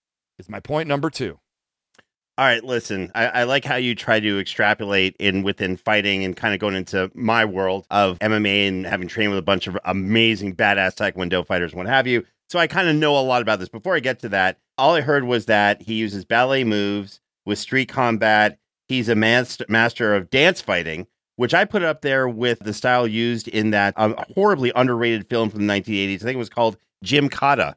is my point number two. All right, listen, I, I like how you try to extrapolate in within fighting and kind of going into my world of M M A and having trained with a bunch of amazing badass Taekwondo fighters and what have you. So I kind of know a lot about this. Before I get to that, all I heard was that he uses ballet moves with street combat. He's a master master of dance fighting, which I put up there with the style used in that um, horribly underrated film from the nineteen eighties. I think it was called Gymkata.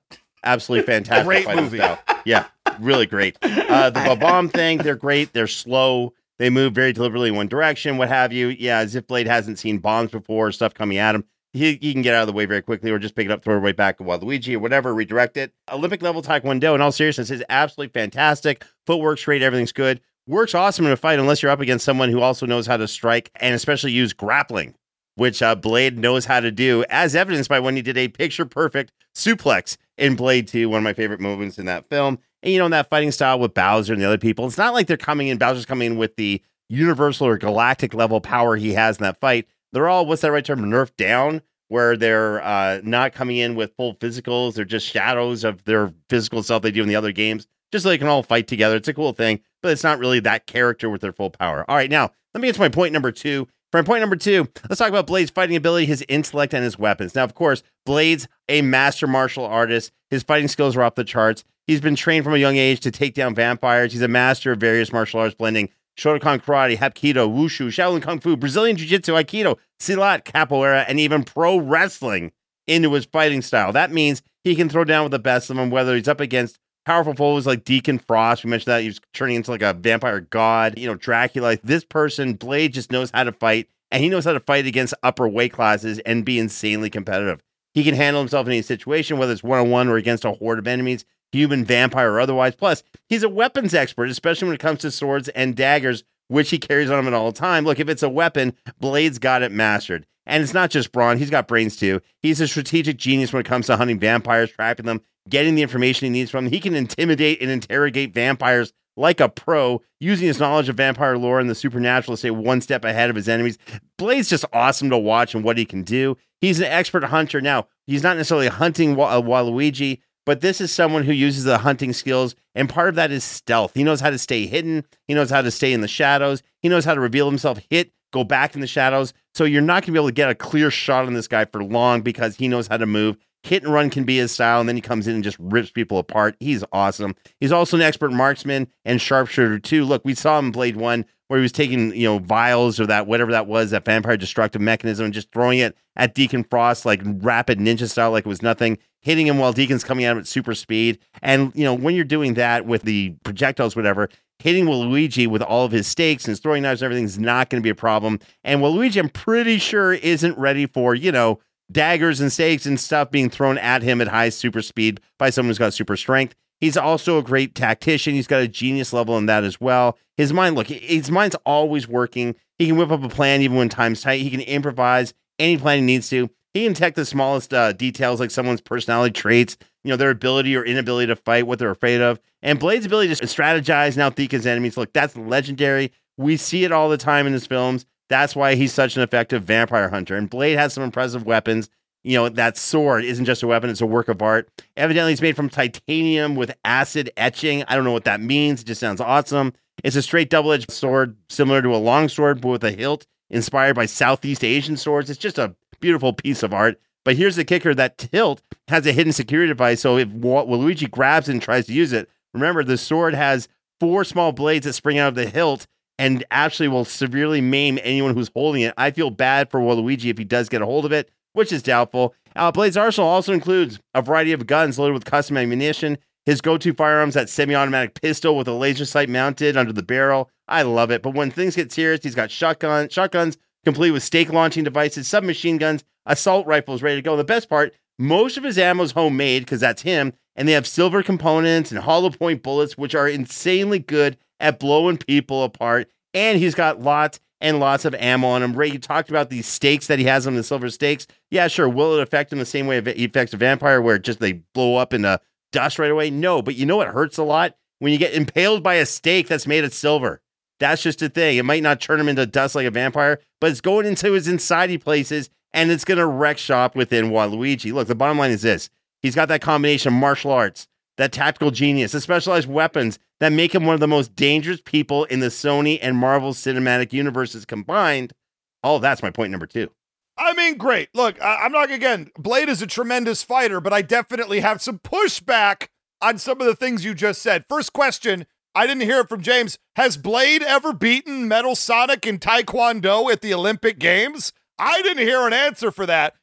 Absolutely fantastic. Great fighting movie. style. Yeah, really great. Uh, the Babam thing, they're great. They're slow. They move very deliberately in one direction, what have you. Yeah, as if Blade hasn't seen bombs before or stuff coming at him. He, he can get out of the way very quickly or just pick it up, throw it right back to Waluigi or whatever, redirect it. Olympic level Taekwondo, in all seriousness, is absolutely fantastic. Footwork's great, everything's good. Works awesome in a fight unless you're up against someone who also knows how to strike and especially use grappling, which uh, Blade knows how to do, as evidenced by when he did a picture-perfect suplex in Blade two, one of my favorite moments in that film. And, you know, in that fighting style with Bowser and the other people, it's not like they're coming in, Bowser's coming in with the universal or galactic level power he has in that fight. They're all, what's that right term, nerfed down, where they're uh, not coming in with full physicals. They're just shadows of their physical self they do in the other games, just so they can all fight together. It's a cool thing, but it's not really that character with their full power. All right, now, let me get to my point number two. For my point number two, let's talk about Blade's fighting ability, his intellect, and his weapons. Now, of course, Blade's a master martial artist. His fighting skills are off the charts. He's been trained from a young age to take down vampires. He's a master of various martial arts, blending Shotokan Karate, Hapkido, Wushu, Shaolin Kung Fu, Brazilian Jiu-Jitsu, Aikido, Silat, Capoeira, and even pro wrestling into his fighting style. That means he can throw down with the best of them, whether he's up against powerful foes like Deacon Frost. We mentioned that he was turning into like a vampire god, you know, Dracula. This person, Blade, just knows how to fight, and he knows how to fight against upper weight classes and be insanely competitive. He can handle himself in any situation, whether it's one-on-one or against a horde of enemies, human, vampire, or otherwise. Plus, he's a weapons expert, especially when it comes to swords and daggers, which he carries on him at all time. Look, if it's a weapon, Blade's got it mastered. And it's not just brawn, he's got brains too. He's a strategic genius when it comes to hunting vampires, trapping them, getting the information he needs from them. He can intimidate and interrogate vampires like a pro, using his knowledge of vampire lore and the supernatural to stay one step ahead of his enemies. Blade's just awesome to watch and what he can do. He's an expert hunter. Now, he's not necessarily hunting Wa- Waluigi, but this is someone who uses the hunting skills, and part of that is stealth. He knows how to stay hidden. He knows how to stay in the shadows. He knows how to reveal himself, hit, go back in the shadows. So you're not going to be able to get a clear shot on this guy for long because he knows how to move. Hit and run can be his style, and then he comes in and just rips people apart. He's awesome. He's also an expert marksman and sharpshooter, too. Look, we saw him in Blade one, where he was taking, you know, vials or that, whatever that was, that vampire destructive mechanism, and just throwing it at Deacon Frost, like rapid ninja style, like it was nothing, hitting him while Deacon's coming at him at super speed. And, you know, when you're doing that with the projectiles, whatever, hitting Waluigi with all of his stakes and his throwing knives and everything is not going to be a problem. And Waluigi, I'm pretty sure, isn't ready for, you know, daggers and stakes and stuff being thrown at him at high super speed by someone who's got super strength. He's also a great tactician. He's got a genius level in that as well. His mind, look, his mind's always working. He can whip up a plan even when time's tight. He can improvise any plan he needs to. He can detect the smallest uh, details, like someone's personality traits, you know, their ability or inability to fight, what they're afraid of. And Blade's ability to strategize and outthink his enemies, look, that's legendary. We see it all the time in his films. That's why he's such an effective vampire hunter. And Blade has some impressive weapons. You know, that sword isn't just a weapon, it's a work of art. Evidently, it's made from titanium with acid etching. I don't know what that means. It just sounds awesome. It's a straight double-edged sword, similar to a long sword, but with a hilt, inspired by Southeast Asian swords. It's just a beautiful piece of art. But here's the kicker. That hilt has a hidden security device, so if Waluigi grabs it and tries to use it, remember, the sword has four small blades that spring out of the hilt and actually will severely maim anyone who's holding it. I feel bad for Waluigi if he does get a hold of it, which is doubtful. Uh, Blade's arsenal also includes a variety of guns loaded with custom ammunition. His go-to firearms, that semi-automatic pistol with a laser sight mounted under the barrel. I love it. But when things get serious, he's got shotgun, shotguns complete with stake launching devices, submachine guns, assault rifles ready to go. The best part, most of his ammo is homemade because that's him, and they have silver components and hollow point bullets, which are insanely good at blowing people apart. And he's got lots and lots of ammo on him. Ray, you talked about these stakes that he has on the silver stakes. Yeah, sure. Will it affect him the same way he affects a vampire, where just they blow up into dust right away? No, but you know what hurts a lot? When you get impaled by a stake that's made of silver. That's just a thing. It might not turn him into dust like a vampire, but it's going into his insidey places, and it's going to wreck shop within Waluigi. Look, the bottom line is this. He's got that combination of martial arts, that tactical genius, the specialized weapons that make him one of the most dangerous people in the Sony and Marvel cinematic universes combined. Oh, that's my point number two. I mean, great. Look, I- I'm not, again, Blade is a tremendous fighter, but I definitely have some pushback on some of the things you just said. First question, I didn't hear it from James. Has Blade ever beaten Metal Sonic in Taekwondo at the Olympic Games? I didn't hear an answer for that.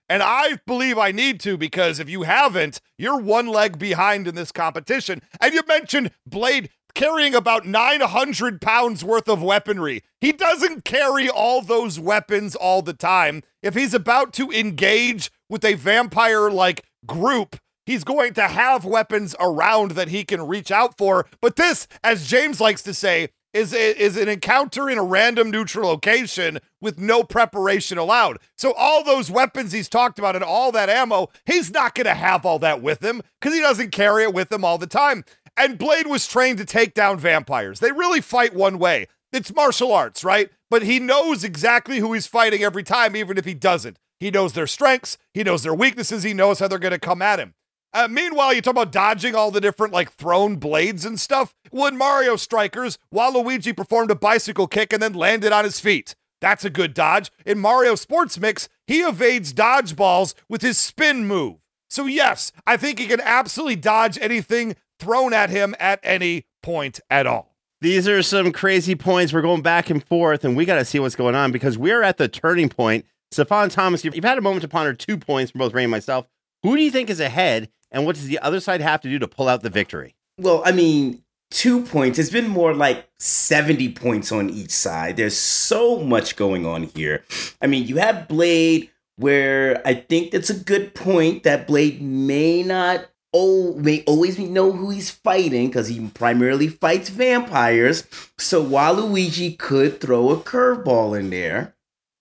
And I believe I need to, because if you haven't, you're one leg behind in this competition. And you mentioned Blade carrying about nine hundred pounds worth of weaponry. He doesn't carry all those weapons all the time. If he's about to engage with a vampire-like group, he's going to have weapons around that he can reach out for. But this, as James likes to say, is a, is an encounter in a random neutral location with no preparation allowed. So all those weapons he's talked about and all that ammo, he's not going to have all that with him because he doesn't carry it with him all the time. And Blade was trained to take down vampires. They really fight one way. It's martial arts, right? But he knows exactly who he's fighting every time, even if he doesn't. He knows their strengths. He knows their weaknesses. He knows how they're going to come at him. Uh, meanwhile, you talk about dodging all the different, like, thrown blades and stuff. Well, in Mario Strikers, Waluigi performed a bicycle kick and then landed on his feet. That's a good dodge. In Mario Sports Mix, he evades dodgeballs with his spin move. So yes, I think he can absolutely dodge anything thrown at him at any point at all. These are some crazy points. We're going back and forth, and we got to see what's going on because we're at the turning point. Stefan Thomas, you've, you've had a moment to ponder two points from both Ray and myself. Who do you think is ahead, and what does the other side have to do to pull out the victory? Well, I mean, two points. It's been more like seventy points on each side. There's so much going on here. I mean, you have Blade, where I think that's a good point that Blade may not oh may always know who he's fighting because he primarily fights vampires. So Waluigi could throw a curveball in there.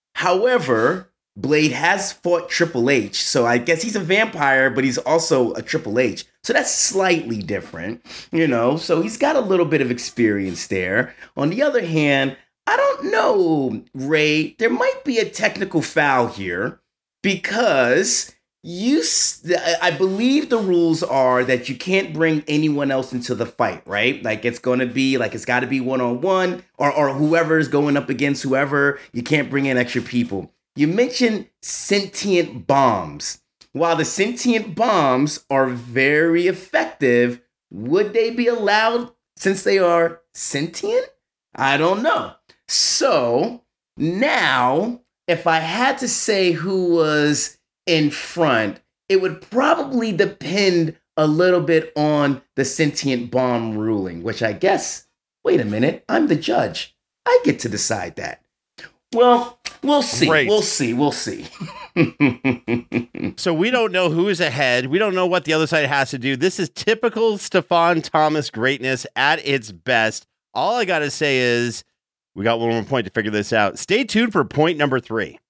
However, Blade has fought Triple H, so I guess he's a vampire, but he's also a Triple H. So that's slightly different, you know, so he's got a little bit of experience there. On the other hand, I don't know, Ray, there might be a technical foul here because you, I believe the rules are that you can't bring anyone else into the fight, right? Like it's going to be like, it's got to be one-on-one or, or whoever is going up against whoever. You can't bring in extra people. You mentioned sentient bombs. While the sentient bombs are very effective, would they be allowed since they are sentient? I don't know. So now, if I had to say who was in front, it would probably depend a little bit on the sentient bomb ruling, which I guess, wait a minute, I'm the judge. I get to decide that. Well, we'll see. Great. We'll see. We'll see. So we don't know who is ahead. We don't know what the other side has to do. This is typical Stefan Thomas greatness at its best. All I got to say is we got one more point to figure this out. Stay tuned for point number three.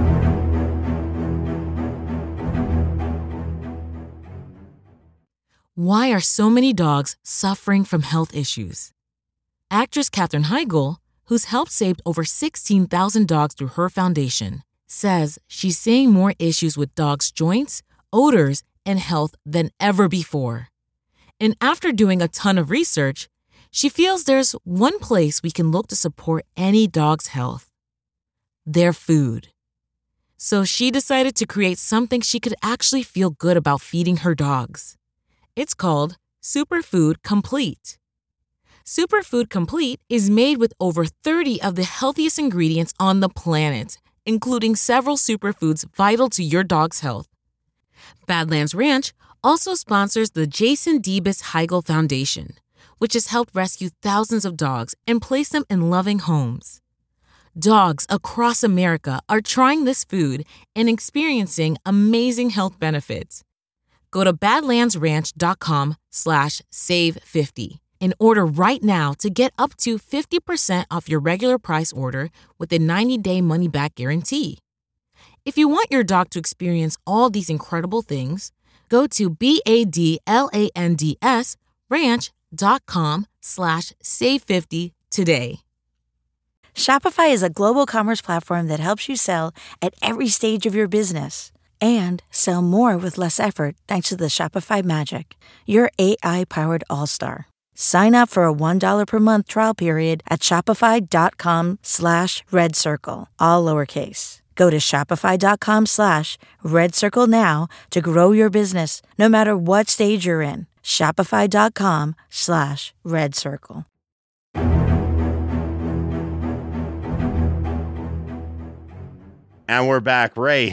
Why are so many dogs suffering from health issues? Actress Katherine Heigl, who's helped save over sixteen thousand dogs through her foundation, says she's seeing more issues with dogs' joints, odors, and health than ever before. And after doing a ton of research, she feels there's one place we can look to support any dog's health: their food. So she decided to create something she could actually feel good about feeding her dogs. It's called Superfood Complete. Superfood Complete is made with over thirty of the healthiest ingredients on the planet, including several superfoods vital to your dog's health. Badlands Ranch also sponsors the Jason Debus Heigl Foundation, which has helped rescue thousands of dogs and place them in loving homes. Dogs across America are trying this food and experiencing amazing health benefits. Go to badlandsranch.com slash save 50 and order right now to get up to fifty percent off your regular price order with a ninety-day money-back guarantee. If you want your dog to experience all these incredible things, go to B-A-D-L-A-N-D-S ranch.com slash save 50 today. Shopify is a global commerce platform that helps you sell at every stage of your business and sell more with less effort thanks to the Shopify Magic, your A I-powered all-star. Sign up for a one dollar per month trial period at shopify.com slash red circle, all lowercase. Go to shopify.com slash red circle now to grow your business no matter what stage you're in. Shopify.com slash red circle. And we're back. Ray,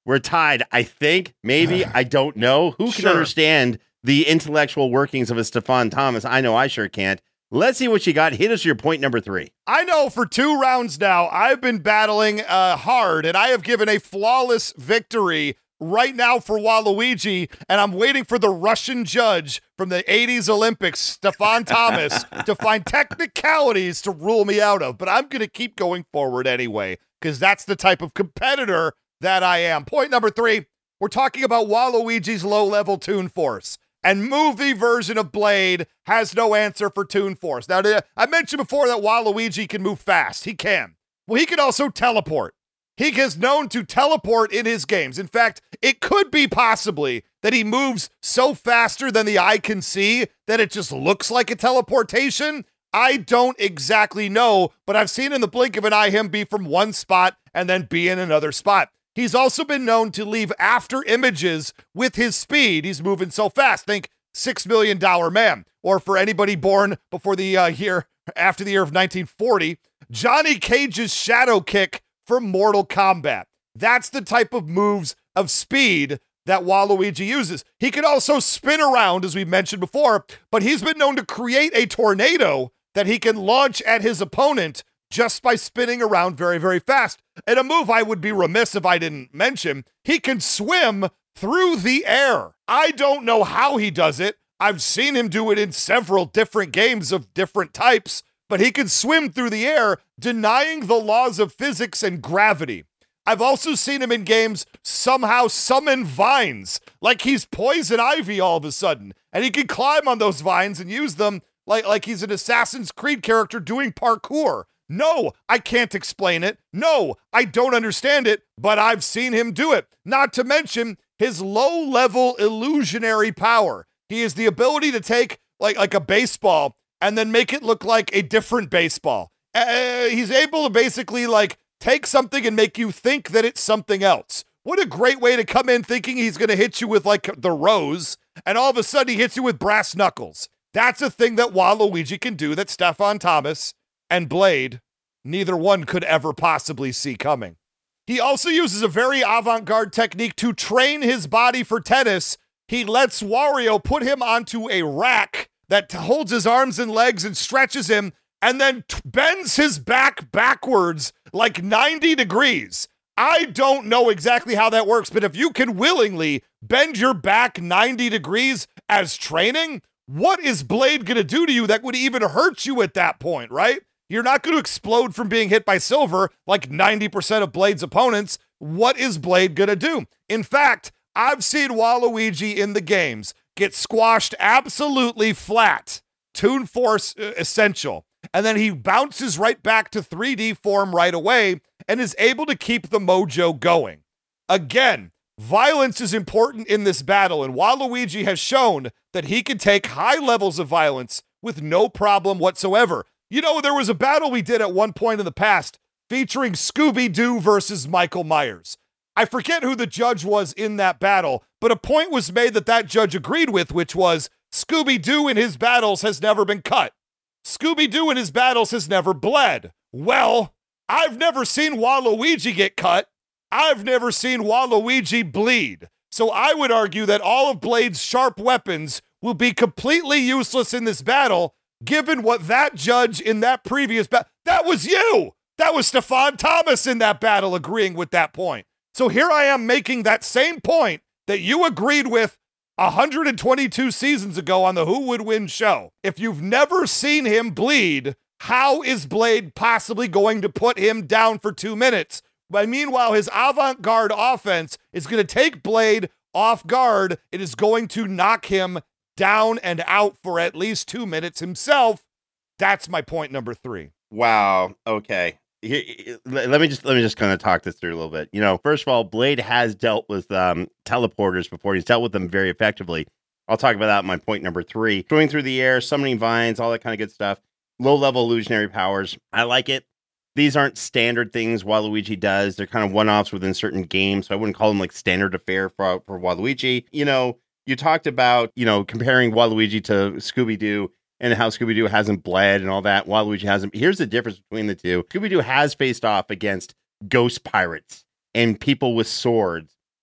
We're tied, I think. Maybe. I don't know. Who can Sure. understand the intellectual workings of a Stefan Thomas? I know I sure can't. Let's see what you got. Hit us with your point number three. I know for two rounds now, I've been battling uh, hard, and I have given a flawless victory right now for Waluigi, and I'm waiting for the Russian judge from the eighties Olympics, Stefan Thomas, to find technicalities to rule me out of. But I'm going to keep going forward anyway, because that's the type of competitor that I am. Point number three, we're talking about Waluigi's low-level Toon Force. And movie version of Blade has no answer for Toon Force. Now, I mentioned before that Waluigi can move fast. He can. Well, he can also teleport. He is known to teleport in his games. In fact, it could be possibly that he moves so faster than the eye can see that it just looks like a teleportation. I don't exactly know, but I've seen in the blink of an eye him be from one spot and then be in another spot. He's also been known to leave after images with his speed. He's moving so fast. Think Six Million Dollar Man. Or for anybody born before the uh, year, after the year of nineteen forty, Johnny Cage's shadow kick from Mortal Kombat. That's the type of moves of speed that Waluigi uses. He can also spin around, as we mentioned before, but he's been known to create a tornado that he can launch at his opponent just by spinning around very, very fast. And a move I would be remiss if I didn't mention, he can swim through the air. I don't know how he does it. I've seen him do it in several different games of different types, but he can swim through the air, denying the laws of physics and gravity. I've also seen him in games somehow summon vines, like he's Poison Ivy all of a sudden, and he can climb on those vines and use them like, like he's an Assassin's Creed character doing parkour. No, I can't explain it. No, I don't understand it, but I've seen him do it. Not to mention his low-level illusionary power. He has the ability to take like, like a baseball and then make it look like a different baseball. Uh, he's able to basically like take something and make you think that it's something else. What a great way to come in thinking he's going to hit you with like the rose, and all of a sudden he hits you with brass knuckles. That's a thing that Waluigi can do that Stefan Thomas and Blade, neither one could ever possibly see coming. He also uses a very avant-garde technique to train his body for tennis. He lets Wario put him onto a rack that holds his arms and legs and stretches him, and then t- bends his back backwards like ninety degrees. I don't know exactly how that works, but if you can willingly bend your back ninety degrees as training, what is Blade going to do to you that would even hurt you at that point, right? You're not going to explode from being hit by silver like ninety percent of Blade's opponents. What is Blade going to do? In fact, I've seen Waluigi in the games get squashed absolutely flat. Toon Force uh, essential. And then he bounces right back to three D form right away and is able to keep the mojo going. Again, violence is important in this battle, and Waluigi has shown that he can take high levels of violence with no problem whatsoever. You know, there was a battle we did at one point in the past featuring Scooby-Doo versus Michael Myers. I forget who the judge was in that battle, but a point was made that that judge agreed with, which was Scooby-Doo in his battles has never been cut. Scooby-Doo in his battles has never bled. Well, I've never seen Waluigi get cut. I've never seen Waluigi bleed. So I would argue that all of Blade's sharp weapons will be completely useless in this battle, given what that judge in that previous battle, that was you! That was Stefan Thomas in that battle agreeing with that point. So here I am making that same point that you agreed with one hundred twenty-two seasons ago on the Who Would Win show. If you've never seen him bleed, how is Blade possibly going to put him down for two minutes? But meanwhile, his avant-garde offense is going to take Blade off guard. It is going to knock him down and out for at least two minutes himself. That's my point number three. Wow. Okay. Here, let me just let me just kind of talk this through a little bit. You know, first of all, Blade has dealt with um, teleporters before. He's dealt with them very effectively. I'll talk about that in my point number three. Going through the air, summoning vines, all that kind of good stuff. Low-level illusionary powers. I like it. These aren't standard things Waluigi does. They're kind of one-offs within certain games, so I wouldn't call them like standard affair for, for Waluigi. You know, you talked about, you know, comparing Waluigi to Scooby-Doo and how Scooby-Doo hasn't bled and all that. Waluigi hasn't. Here's the difference between the two. Scooby-Doo has faced off against ghost pirates and people with swords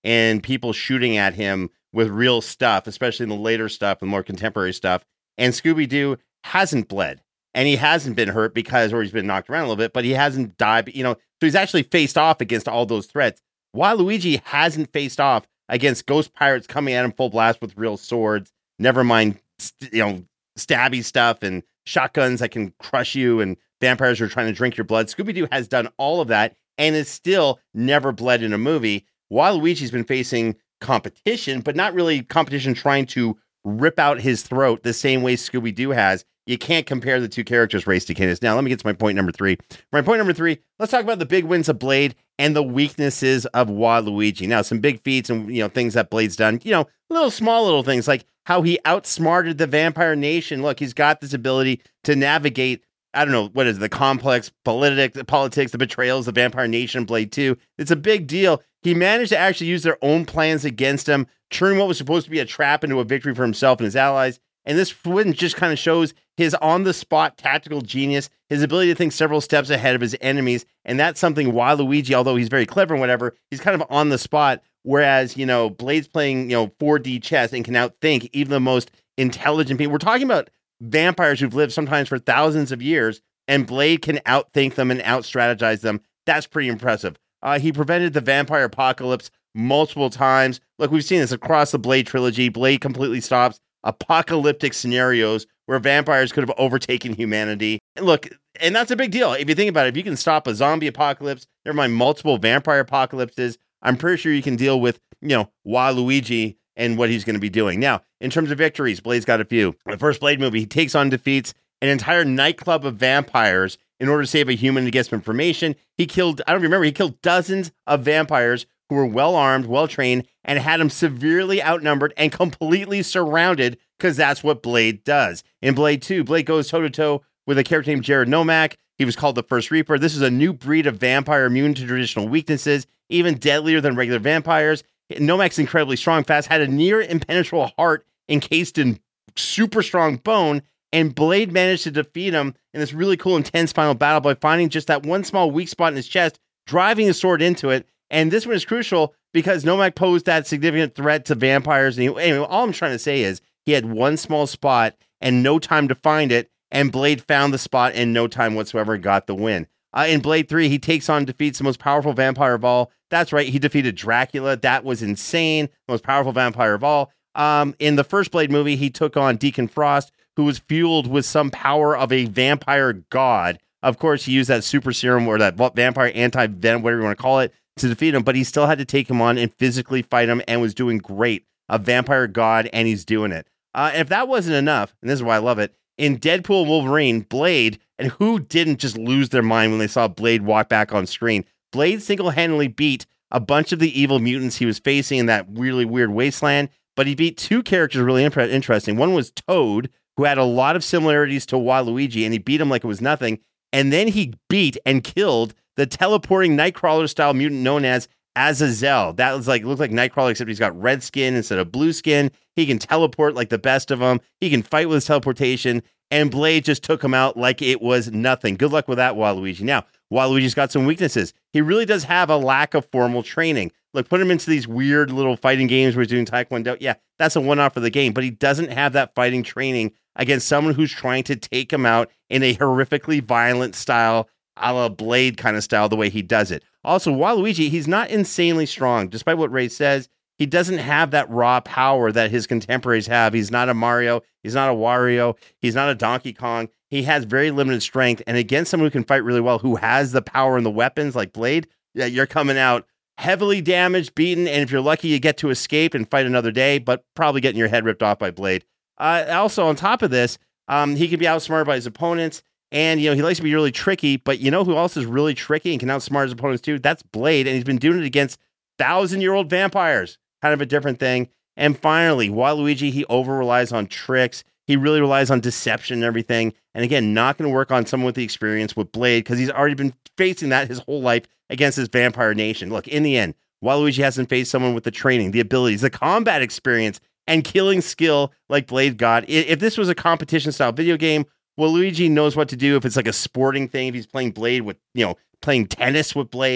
and people shooting at him with real stuff, especially in the later stuff and more contemporary stuff. And Scooby-Doo hasn't bled, and he hasn't been hurt because, or he's been knocked around a little bit, but he hasn't died, you know, so he's actually faced off against all those threats. Waluigi hasn't faced off against ghost pirates coming at him full blast with real swords, never mind, you know, stabby stuff and shotguns that can crush you and vampires who are trying to drink your blood. Scooby-Doo has done all of that and is still never bled in a movie. Waluigi's been facing competition, but not really competition trying to rip out his throat the same way Scooby-Doo has. You can't compare the two characters, race to Canis. Now, let me get to my point number three. My point number three, let's talk about the big wins of Blade and the weaknesses of Waluigi. Now, some big feats and, you know, things that Blade's done, you know, little small little things like how he outsmarted the Vampire Nation. Look, he's got this ability to navigate, I don't know, what is it, the complex politic, the politics, the betrayals, the Vampire Nation, Blade two. It's a big deal. He managed to actually use their own plans against him, turn what was supposed to be a trap into a victory for himself and his allies. And this win just kind of shows his on-the-spot tactical genius, his ability to think several steps ahead of his enemies. And that's something Waluigi, although he's very clever and whatever, he's kind of on the spot. Whereas, you know, Blade's playing, you know, four D chess and can outthink even the most intelligent people. We're talking about vampires who've lived sometimes for thousands of years, and Blade can outthink them and out-strategize them. That's pretty impressive. Uh, he prevented the vampire apocalypse multiple times. Look, we've seen this across the Blade trilogy. Blade completely stops apocalyptic scenarios where vampires could have overtaken humanity. And look, and that's a big deal. If you think about it, if you can stop a zombie apocalypse, never mind multiple vampire apocalypses, I'm pretty sure you can deal with, you know, Waluigi and what he's going to be doing. Now, in terms of victories, Blade's got a few. In the first Blade movie, he takes on, defeats an entire nightclub of vampires in order to save a human and get some information. He killed, I don't remember, he killed dozens of vampires who were well-armed, well-trained, and had them severely outnumbered and completely surrounded, because that's what Blade does. In Blade two, Blade goes toe-to-toe with a character named Jared Nomak. He was called the First Reaper. This is a new breed of vampire immune to traditional weaknesses, even deadlier than regular vampires. Nomak's incredibly strong, fast, had a near impenetrable heart encased in super strong bone, and Blade managed to defeat him in this really cool, intense final battle by finding just that one small weak spot in his chest, driving his sword into it. And this one is crucial because Nomak posed that significant threat to vampires. And he, anyway, all I'm trying to say is he had one small spot and no time to find it, and Blade found the spot in no time whatsoever and got the win. Uh, in Blade three, he takes on, defeats the most powerful vampire of all. That's right, he defeated Dracula. That was insane. The most powerful vampire of all. Um, in the first Blade movie, he took on Deacon Frost, who was fueled with some power of a vampire god. Of course, he used that super serum or that vampire anti-venom, whatever you want to call it, to defeat him, but he still had to take him on and physically fight him and was doing great. A vampire god, and he's doing it. Uh, if that wasn't enough, and this is why I love it, in Deadpool and Wolverine, Blade, and who didn't just lose their mind when they saw Blade walk back on screen? Blade single-handedly beat a bunch of the evil mutants he was facing in that really weird wasteland, but he beat two characters really imp- interesting. One was Toad, who had a lot of similarities to Waluigi, and he beat him like it was nothing. And then he beat and killed the teleporting Nightcrawler-style mutant known as Azazel. That was like, looked like Nightcrawler, except he's got red skin instead of blue skin. He can teleport like the best of them. He can fight with his teleportation. And Blade just took him out like it was nothing. Good luck with that, Waluigi. Now, Waluigi's got some weaknesses. He really does have a lack of formal training. Look, put him into these weird little fighting games where he's doing Taekwondo. Yeah, that's a one-off of the game, but he doesn't have that fighting training against someone who's trying to take him out in a horrifically violent style, a la Blade kind of style, the way he does it. Also, Waluigi, he's not insanely strong. Despite what Ray says, he doesn't have that raw power that his contemporaries have. He's not a Mario. He's not a Wario. He's not a Donkey Kong. He has very limited strength. And against someone who can fight really well, who has the power and the weapons like Blade, yeah, you're coming out heavily damaged, beaten, and if you're lucky, you get to escape and fight another day, but probably getting your head ripped off by Blade. Uh, also, on top of this, um, he can be outsmarted by his opponents. And, you know, he likes to be really tricky, but you know who else is really tricky and can outsmart his opponents too? That's Blade, and he's been doing it against thousand-year-old vampires. Kind of a different thing. And finally, Waluigi, he over-relies on tricks. He really relies on deception and everything. And again, not going to work on someone with the experience with Blade because he's already been facing that his whole life against his vampire nation. Look, in the end, Waluigi hasn't faced someone with the training, the abilities, the combat experience, and killing skill like Blade got. If this was a competition-style video game, Waluigi knows what to do if it's like a sporting thing, if he's playing Blade with, you know, playing tennis with Blade,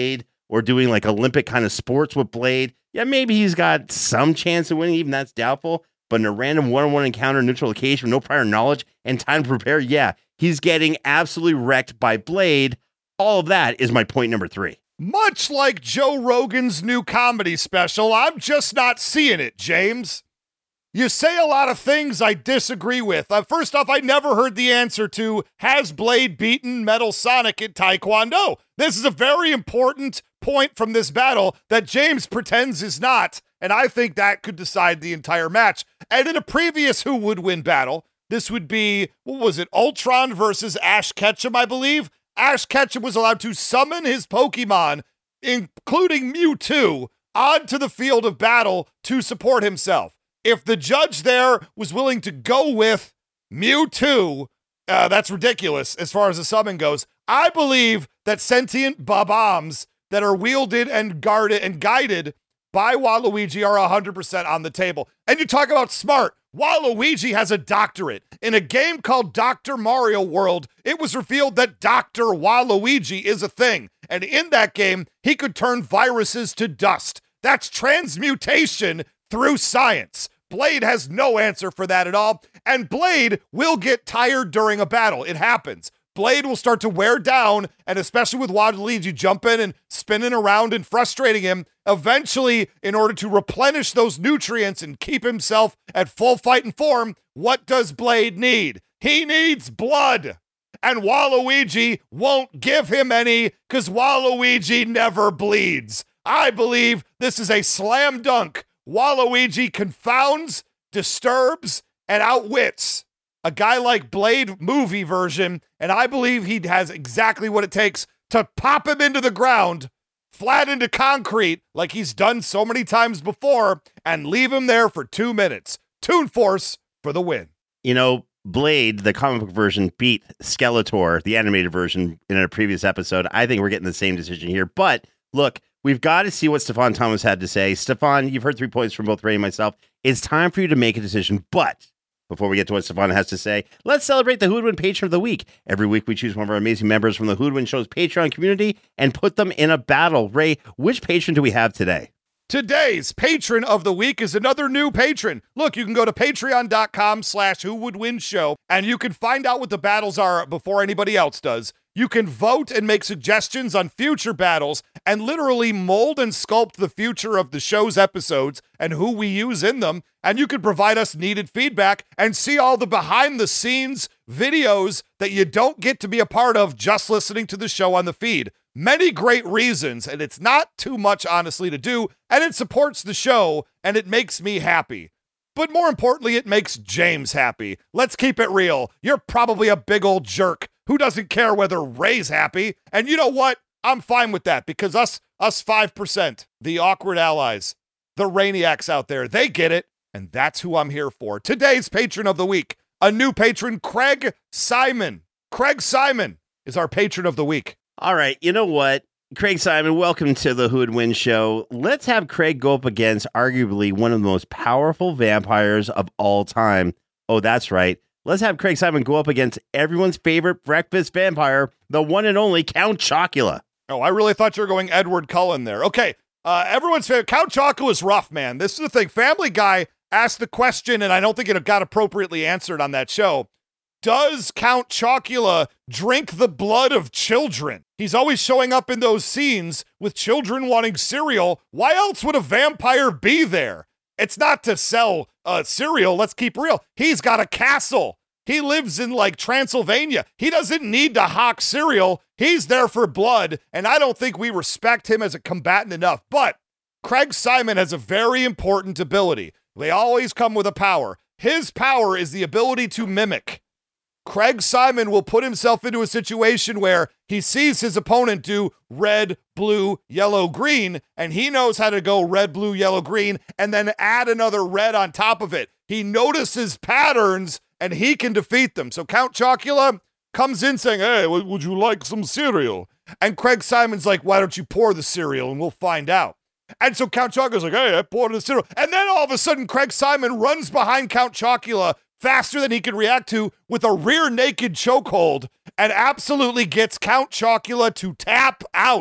or doing like Olympic kind of sports with Blade, yeah, maybe he's got some chance of winning, even that's doubtful. But in a random one-on-one encounter, neutral location, with no prior knowledge and time to prepare, yeah, he's getting absolutely wrecked by Blade. All of that is my point number three. Much like Joe Rogan's new comedy special, I'm just not seeing it, James. You say a lot of things I disagree with. Uh, first off, I never heard the answer to, has Blade beaten Metal Sonic in Taekwondo? This is a very important point from this battle that James pretends is not, and I think that could decide the entire match. And in a previous Who Would Win battle, this would be, what was it, Ultron versus Ash Ketchum, I believe? Ash Ketchum was allowed to summon his Pokemon, including Mewtwo, onto the field of battle to support himself. If the judge there was willing to go with Mewtwo, uh, that's ridiculous as far as the summon goes. I believe that sentient bombs that are wielded and guarded and guided by Waluigi are one hundred percent on the table. And you talk about smart. Waluigi has a doctorate. In a game called Doctor Mario World, it was revealed that Doctor Waluigi is a thing. And in that game, he could turn viruses to dust. That's transmutation through science. Blade has no answer for that at all. And Blade will get tired during a battle. It happens. Blade will start to wear down, and especially with Waluigi jumping and spinning around and frustrating him, eventually, in order to replenish those nutrients and keep himself at full fighting form, what does Blade need? He needs blood. And Waluigi won't give him any because Waluigi never bleeds. I believe this is a slam dunk. Waluigi confounds, disturbs, and outwits a guy like Blade movie version, and I believe he has exactly what it takes to pop him into the ground, flat into concrete, like he's done so many times before, and leave him there for two minutes. Toon Force for the win. You know, Blade, the comic book version, beat Skeletor, the animated version, in a previous episode. I think we're getting the same decision here, but look, we've got to see what Stefan Thomas had to say. Stefan, you've heard three points from both Ray and myself. It's time for you to make a decision, but before we get to what Stefan has to say, let's celebrate the Who Would Win Patron of the Week. Every week, we choose one of our amazing members from the Who Would Win Show's Patreon community and put them in a battle. Ray, which patron do we have today? Today's patron of the week is another new patron. Look, you can go to patreon.com slash who would win show, and you can find out what the battles are before anybody else does. You can vote and make suggestions on future battles and literally mold and sculpt the future of the show's episodes and who we use in them. And you can provide us needed feedback and see all the behind the scenes videos that you don't get to be a part of just listening to the show on the feed. Many great reasons, and it's not too much, honestly, to do, and it supports the show, and it makes me happy. But more importantly, it makes James happy. Let's keep it real. You're probably a big old jerk who doesn't care whether Ray's happy. And you know what? I'm fine with that because us, us five percent, the awkward allies, the Rainiacs out there, they get it. And that's who I'm here for. Today's patron of the week, a new patron, Craig Simon. Craig Simon is our patron of the week. All right. You know what? Craig Simon, welcome to the Who Would Win show. Let's have Craig go up against arguably one of the most powerful vampires of all time. Oh, that's right. Let's have Craig Simon go up against everyone's favorite breakfast vampire, the one and only Count Chocula. Oh, I really thought you were going Edward Cullen there. Okay, uh, everyone's favorite. Count Chocula is rough, man. This is the thing. Family Guy asked the question, and I don't think it got appropriately answered on that show. Does Count Chocula drink the blood of children? He's always showing up in those scenes with children wanting cereal. Why else would a vampire be there? It's not to sell uh, cereal. Let's keep real. He's got a castle. He lives in like Transylvania. He doesn't need to hawk cereal. He's there for blood. And I don't think we respect him as a combatant enough. But Craig Simon has a very important ability. They always come with a power. His power is the ability to mimic. Craig Simon will put himself into a situation where he sees his opponent do red, blue, yellow, green, and he knows how to go red, blue, yellow, green, and then add another red on top of it. He notices patterns, and he can defeat them. So Count Chocula comes in saying, hey, would you like some cereal? And Craig Simon's like, why don't you pour the cereal, and we'll find out. And so Count Chocula's like, hey, I poured the cereal. And then all of a sudden, Craig Simon runs behind Count Chocula faster than he can react to with a rear naked chokehold and absolutely gets Count Chocula to tap out.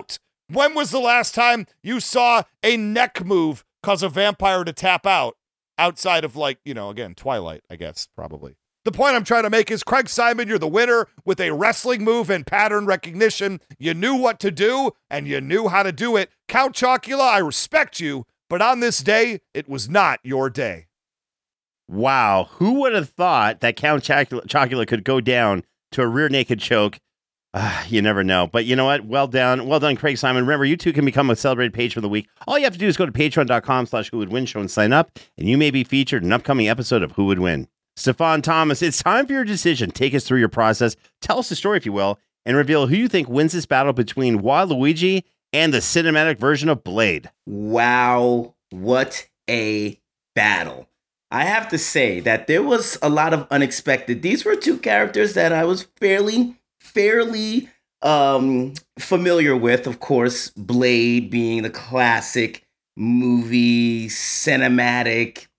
When was the last time you saw a neck move cause a vampire to tap out outside of, like, you know, again, Twilight, I guess, probably. The point I'm trying to make is, Craig Simon, you're the winner with a wrestling move and pattern recognition. You knew what to do, and you knew how to do it. Count Chocula, I respect you, but on this day, it was not your day. Wow. Who would have thought that Count Chocula, Chocula could go down to a rear naked choke? Uh, you never know. But you know what? Well done. Well done, Craig Simon. Remember, you too can become a celebrated page for the week. All you have to do is go to patreon.com slash who would win show and sign up, and you may be featured in an upcoming episode of Who Would Win. Stefan Thomas, it's time for your decision. Take us through your process. Tell us the story, if you will, and reveal who you think wins this battle between Waluigi and the cinematic version of Blade. Wow, what a battle. I have to say that there was a lot of unexpected. These were two characters that I was fairly, fairly um, familiar with. Of course, Blade being the classic movie, cinematic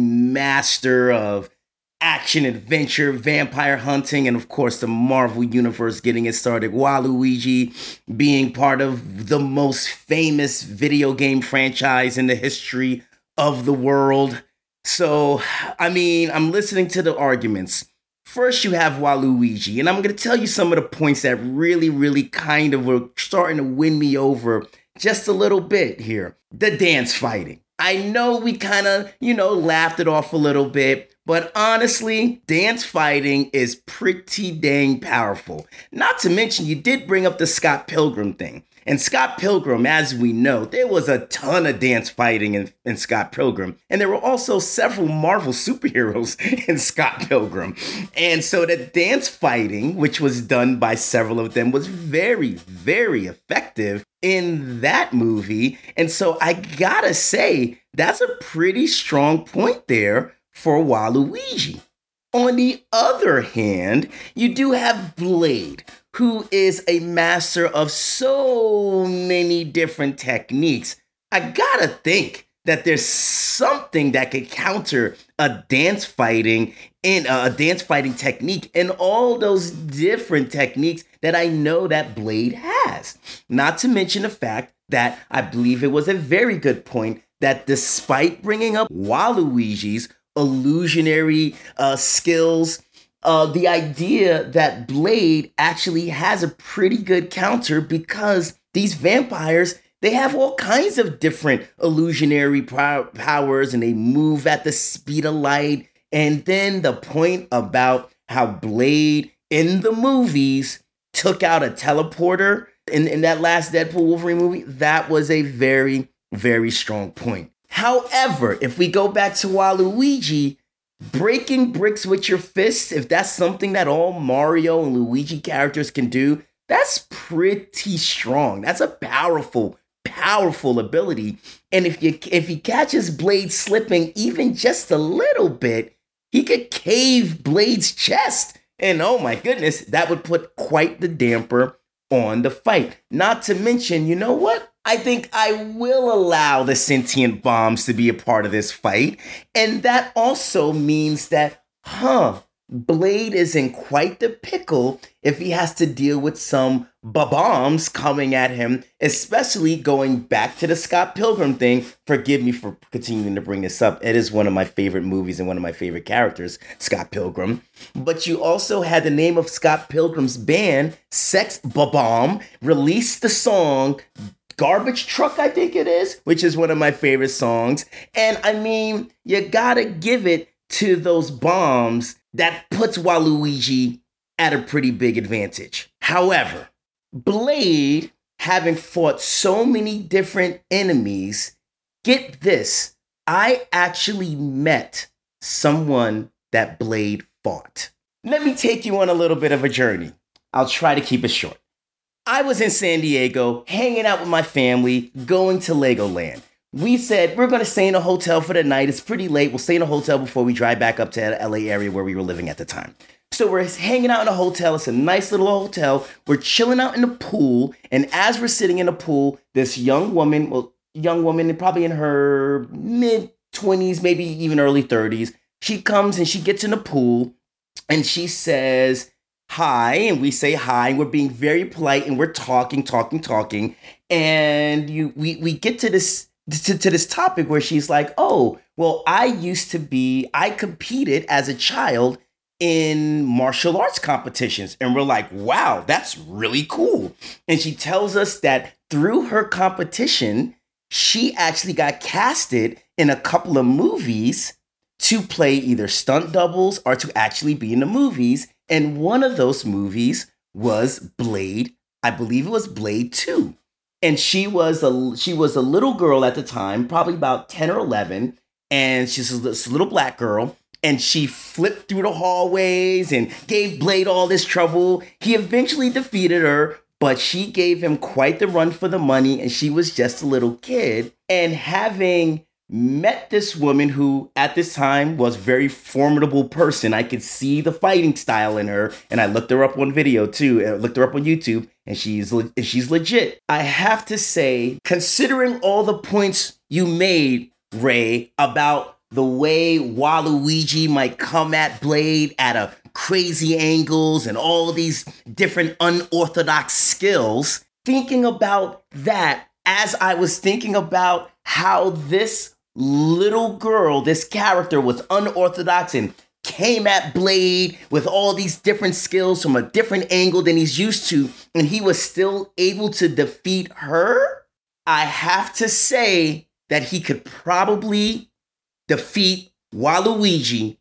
master of action, adventure, vampire hunting, and of course the Marvel Universe getting it started. Waluigi being part of the most famous video game franchise in the history of the world. So, I mean, I'm listening to the arguments. First, you have Waluigi, and I'm going to tell you some of the points that really, really kind of were starting to win me over just a little bit here. The dance fighting. I know we kind of, you know, laughed it off a little bit, but honestly, dance fighting is pretty dang powerful. Not to mention, you did bring up the Scott Pilgrim thing. And Scott Pilgrim, as we know, there was a ton of dance fighting in, in Scott Pilgrim. And there were also several Marvel superheroes in Scott Pilgrim. And so the dance fighting, which was done by several of them, was very, very effective in that movie. And so I gotta say, that's a pretty strong point there for Waluigi. On the other hand, you do have Blade, who is a master of so many different techniques. I gotta think that there's something that could counter a dance fighting in a dance fighting technique in all those different techniques that I know that Blade has. Not to mention the fact that I believe it was a very good point that despite bringing up Waluigi's illusionary uh, skills, Uh, the idea that Blade actually has a pretty good counter, because these vampires, they have all kinds of different illusionary pow- powers and they move at the speed of light. And then the point about how Blade in the movies took out a teleporter in, in that last Deadpool Wolverine movie, that was a very, very strong point. However, if we go back to Waluigi, breaking bricks with your fists, if that's something that all Mario and Luigi characters can do, that's pretty strong. That's a powerful, powerful ability. And if you if he catches Blade slipping even just a little bit, he could cave Blade's chest. And oh my goodness, that would put quite the damper on the fight. Not to mention, you know what? I think I will allow the sentient bombs to be a part of this fight. And that also means that, huh, Blade is in quite the pickle if he has to deal with some bombs coming at him, especially going back to the Scott Pilgrim thing. Forgive me for continuing to bring this up. It is one of my favorite movies and one of my favorite characters, Scott Pilgrim. But you also had the name of Scott Pilgrim's band, Sex Bob-omb, release the song Garbage Truck, I think it is, which is one of my favorite songs. And I mean, you gotta give it to those bombs that puts Waluigi at a pretty big advantage. However, Blade, having fought so many different enemies, get this, I actually met someone that Blade fought. Let me take you on a little bit of a journey. I'll try to keep it short. I was in San Diego, hanging out with my family, going to Legoland. We said, we're going to stay in a hotel for the night. It's pretty late. We'll stay in a hotel before we drive back up to the L A area where we were living at the time. So we're hanging out in a hotel. It's a nice little hotel. We're chilling out in the pool. And as we're sitting in the pool, this young woman, well, young woman, probably in her mid-twenties, maybe even early thirties, she comes and she gets in the pool and she says, hi, and we say hi, and we're being very polite, and we're talking, talking, talking, and you we we get to this to, to this topic where she's like, oh, well, I used to be, I competed as a child in martial arts competitions. And we're like, wow, that's really cool. And she tells us that through her competition, she actually got casted in a couple of movies to play either stunt doubles or to actually be in the movies. And one of those movies was Blade. I believe it was Blade two. And she was a she was a little girl at the time, probably about ten or eleven, and she's this little black girl, and she flipped through the hallways and gave Blade all this trouble. He eventually defeated her, but she gave him quite the run for the money, and she was just a little kid. And having met this woman who at this time was a very formidable person, I could see the fighting style in her, and I looked her up on video too, and I looked her up on YouTube, and she's le- she's legit. I have to say, considering all the points you made, Ray, about the way Waluigi might come at Blade at a crazy angles and all these different unorthodox skills, thinking about that as I was thinking about how this little girl, this character was unorthodox and came at Blade with all these different skills from a different angle than he's used to, and he was still able to defeat her, I have to say that he could probably defeat Waluigi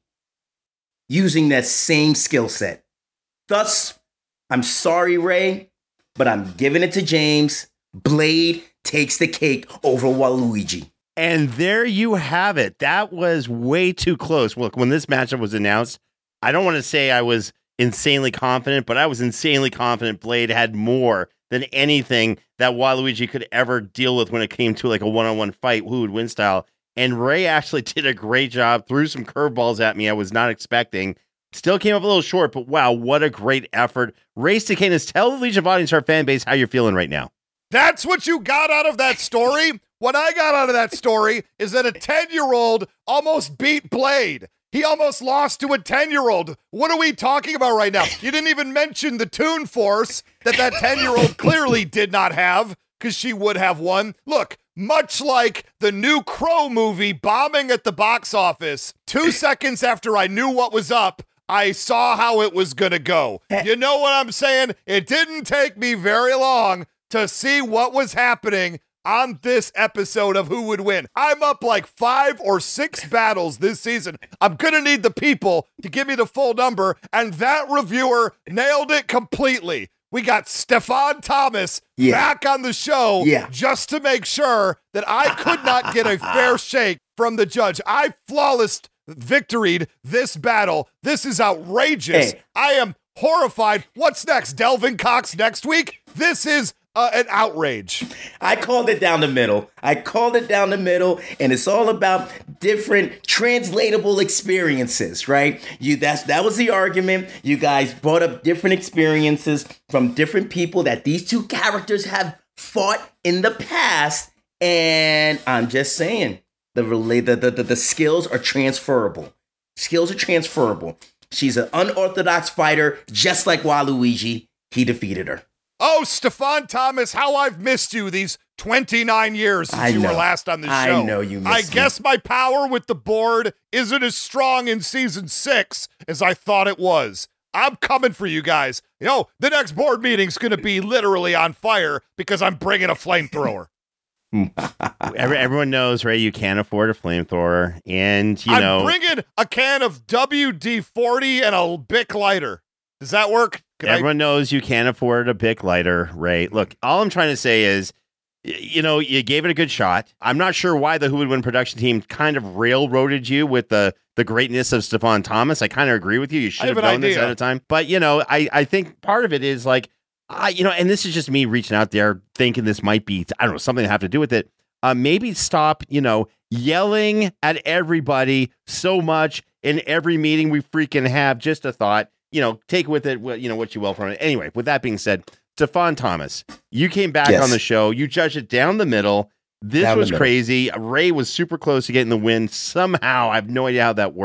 using that same skill set. Thus, I'm sorry, Ray, but I'm giving it to James. Blade takes the cake over Waluigi. And there you have it. That was way too close. Look, when this matchup was announced, I don't want to say I was insanely confident, but I was insanely confident Blade had more than anything that Waluigi could ever deal with when it came to like a one-on-one fight, who would win style. And Ray actually did a great job, threw some curveballs at me I was not expecting. Still came up a little short, but wow, what a great effort. Ray Stakenas, tell the Legion of Audience, our fan base, how you're feeling right now. That's what you got out of that story? What I got out of that story is that a ten-year-old almost beat Blade. He almost lost to a ten-year-old. What are we talking about right now? You didn't even mention the Toon Force that that ten-year-old clearly did not have, because she would have won. Look, much like the new Crow movie bombing at the box office, two seconds after I knew what was up, I saw how it was going to go. You know what I'm saying? It didn't take me very long to see what was happening on this episode of Who Would Win. I'm up like five or six battles this season. I'm going to need the people to give me the full number, and that reviewer nailed it completely. We got Stefan Thomas yeah. back on the show yeah. just to make sure that I could not get a fair shake from the judge. I flawless victoried this battle. This is outrageous. Hey. I am horrified. What's next? Delvin Cox next week? This is Uh, an outrage. I called it down the middle. I called it down the middle, and it's all about different translatable experiences, right? You that's that was the argument. You guys brought up different experiences from different people that these two characters have fought in the past, and I'm just saying the relate the, the, the, the skills are transferable. Skills are transferable. She's an unorthodox fighter, just like Waluigi. He defeated her. Oh, Stefan Thomas, how I've missed you these twenty-nine years since I you know. were last on the show. I know you missed I me. guess my power with the board isn't as strong in season six as I thought it was. I'm coming for you guys. You know, the next board meeting's going to be literally on fire because I'm bringing a flamethrower. Every, everyone knows, Ray, you can't afford a flamethrower. And, you I'm know. I'm bringing a can of W D forty and a Bic lighter. Does that work? Can Everyone I- knows you can't afford a Bic lighter, Ray. Look, all I'm trying to say is, y- you know, you gave it a good shot. I'm not sure why the Who Would Win production team kind of railroaded you with the, the greatness of Stefan Thomas. I kind of agree with you. You should have, have known this at a time. But, you know, I, I think part of it is like, I, you know, and this is just me reaching out there thinking this might be, I don't know, something to have to do with it. Uh, maybe stop, you know, yelling at everybody so much in every meeting we freaking have. Just a thought. You know, take with it, you know, what you will from it. Anyway, with that being said, Stefan Thomas, you came back yes. on the show. You judged it down the middle. This down was crazy. Ray was super close to getting the win. Somehow, I have no idea how that worked.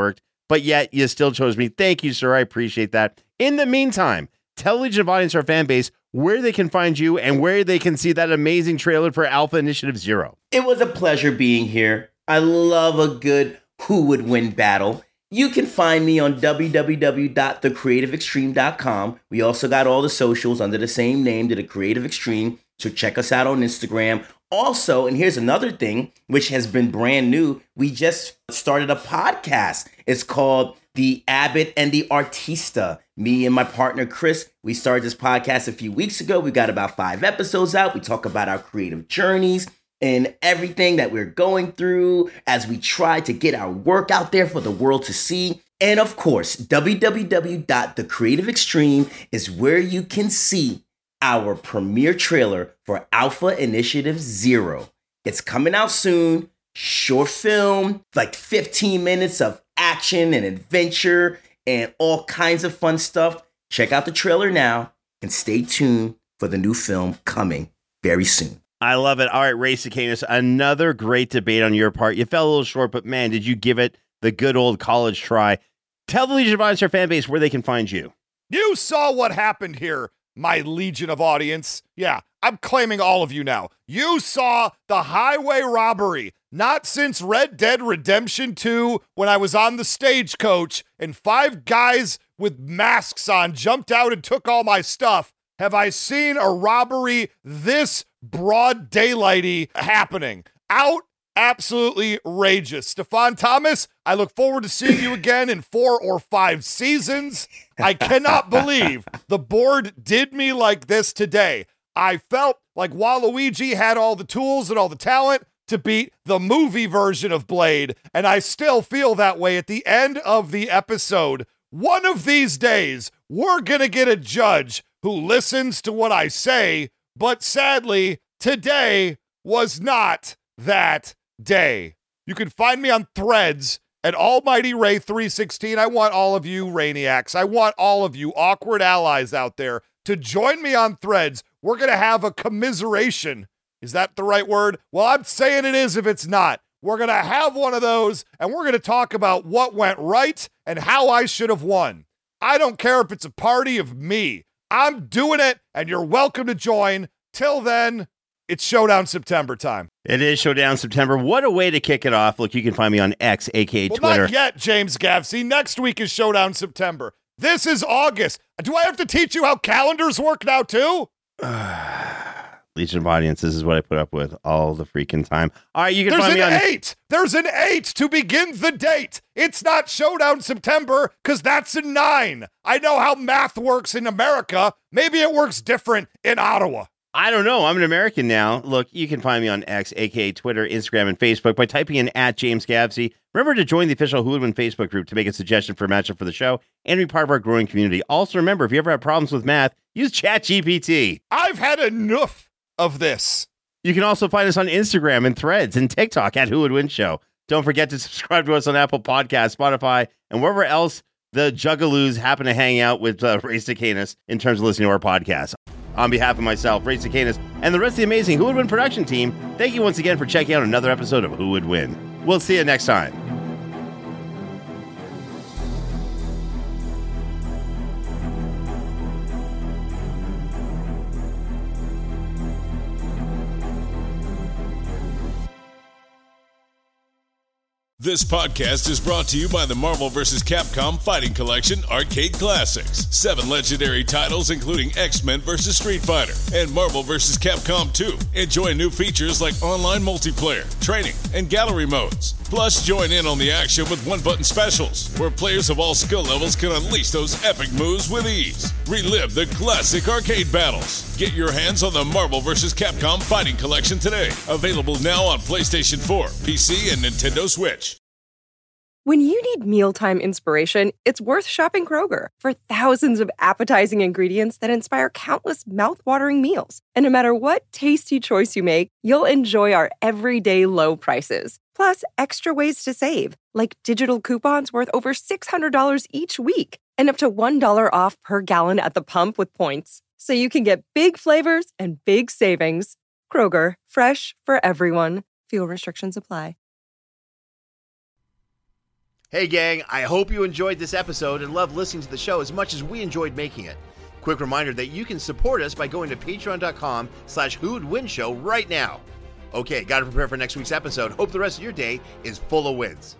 but yet you still chose me. Thank you, sir. I appreciate that. In the meantime, tell Legion of Audience, our fan base, where they can find you and where they can see that amazing trailer for Alpha Initiative Zero. It was a pleasure being here. I love a good Who Would Win battle. You can find me on w w w dot the creative extreme dot com. We also got all the socials under the same name, The Creative Extreme. So check us out on Instagram. Also, and here's another thing, which has been brand new. We just started a podcast. It's called The Abbott and the Artista. Me and my partner, Chris, we started this podcast a few weeks ago. We got about five episodes out. We talk about our creative journeys and everything that we're going through as we try to get our work out there for the world to see. And of course, w w w dot the creative extreme is where you can see our premiere trailer for Alpha Initiative Zero. It's coming out soon. Short film, like fifteen minutes of action and adventure and all kinds of fun stuff. Check out the trailer now and stay tuned for the new film coming very soon. I love it. All right, Ray Cicanis, another great debate on your part. You fell a little short, but man, did you give it the good old college try. Tell the Legion of Audience, our fan base, where they can find you. You saw what happened here, my Legion of Audience. Yeah, I'm claiming all of you now. You saw the highway robbery, not since Red Dead Redemption two, when I was on the stagecoach and five guys with masks on jumped out and took all my stuff. Have I seen a robbery this broad daylighty happening? Out absolutely outrageous. Stefan Thomas, I look forward to seeing you again in four or five seasons. I cannot believe the board did me like this today. I felt like Waluigi had all the tools and all the talent to beat the movie version of Blade, and I still feel that way at the end of the episode. One of these days, we're gonna get a judge who listens to what I say, but sadly, today was not that day. You can find me on Threads at Almighty Ray three sixteen. I want all of you Rainiacs. I want all of you awkward allies out there to join me on Threads. We're going to have a commiseration. Is that the right word? Well, I'm saying it is if it's not. We're going to have one of those, and we're going to talk about what went right and how I should have won. I don't care if it's a party of me. I'm doing it, and you're welcome to join. Till then, it's Showdown September time. It is Showdown September. What a way to kick it off. Look, you can find me on X, a k a. Well, Twitter. Not yet, James Gavsey. Next week is Showdown September. This is August. Do I have to teach you how calendars work now, too? Legion of Audience, this is what I put up with all the freaking time. All right, you can There's find me on... There's an eight. There's an eight to begin the date. It's not Showdown September because that's a nine. I know how math works in America. Maybe it works different in Ottawa. I don't know. I'm an American now. Look, you can find me on X, a k a. Twitter, Instagram, and Facebook by typing in at James Gavsey. Remember to join the official Who Would Win Facebook group to make a suggestion for a matchup for the show and be part of our growing community. Also, remember, if you ever have problems with math, use ChatGPT. I've had enough of this. You can also find us on Instagram and Threads and TikTok at Who Would Win Show. Don't forget to subscribe to us on Apple Podcasts, Spotify, and wherever else the Juggaloos happen to hang out with uh, Ray Cicanis in terms of listening to our podcast. On behalf of myself, Ray Cicanis, and the rest of the amazing Who Would Win production team, thank you once again for checking out another episode of Who Would Win. We'll see you next time. This podcast is brought to you by the Marvel versus. Capcom Fighting Collection Arcade Classics. Seven legendary titles including X-Men versus. Street Fighter and Marvel versus. Capcom two. Enjoy new features like online multiplayer, training, and gallery modes. Plus, join in on the action with one-button specials, where players of all skill levels can unleash those epic moves with ease. Relive the classic arcade battles. Get your hands on the Marvel versus. Capcom Fighting Collection today. Available now on PlayStation four, P C, and Nintendo Switch. When you need mealtime inspiration, it's worth shopping Kroger for thousands of appetizing ingredients that inspire countless mouthwatering meals. And no matter what tasty choice you make, you'll enjoy our everyday low prices. Plus, extra ways to save, like digital coupons worth over six hundred dollars each week and up to one dollar off per gallon at the pump with points. So you can get big flavors and big savings. Kroger, fresh for everyone. Fuel restrictions apply. Hey gang, I hope you enjoyed this episode and loved listening to the show as much as we enjoyed making it. Quick reminder that you can support us by going to patreon.com slash Who Would Win Show right now. Okay, gotta prepare for next week's episode. Hope the rest of your day is full of wins.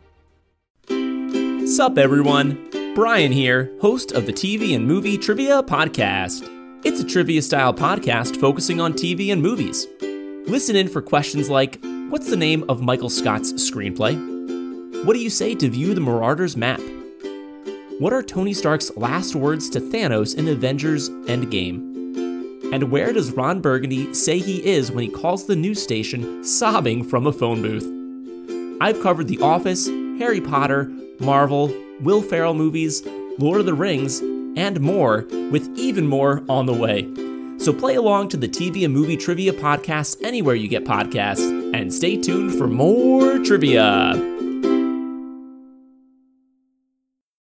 Sup everyone, Brian here, host of the T V and Movie Trivia Podcast. It's a trivia-style podcast focusing on T V and movies. Listen in for questions like, what's the name of Michael Scott's screenplay? What do you say to view the Marauders map? What are Tony Stark's last words to Thanos in Avengers Endgame? And where does Ron Burgundy say he is when he calls the news station sobbing from a phone booth? I've covered The Office, Harry Potter, Marvel, Will Ferrell movies, Lord of the Rings, and more, with even more on the way. So play along to the T V and Movie Trivia Podcast anywhere you get podcasts, and stay tuned for more trivia.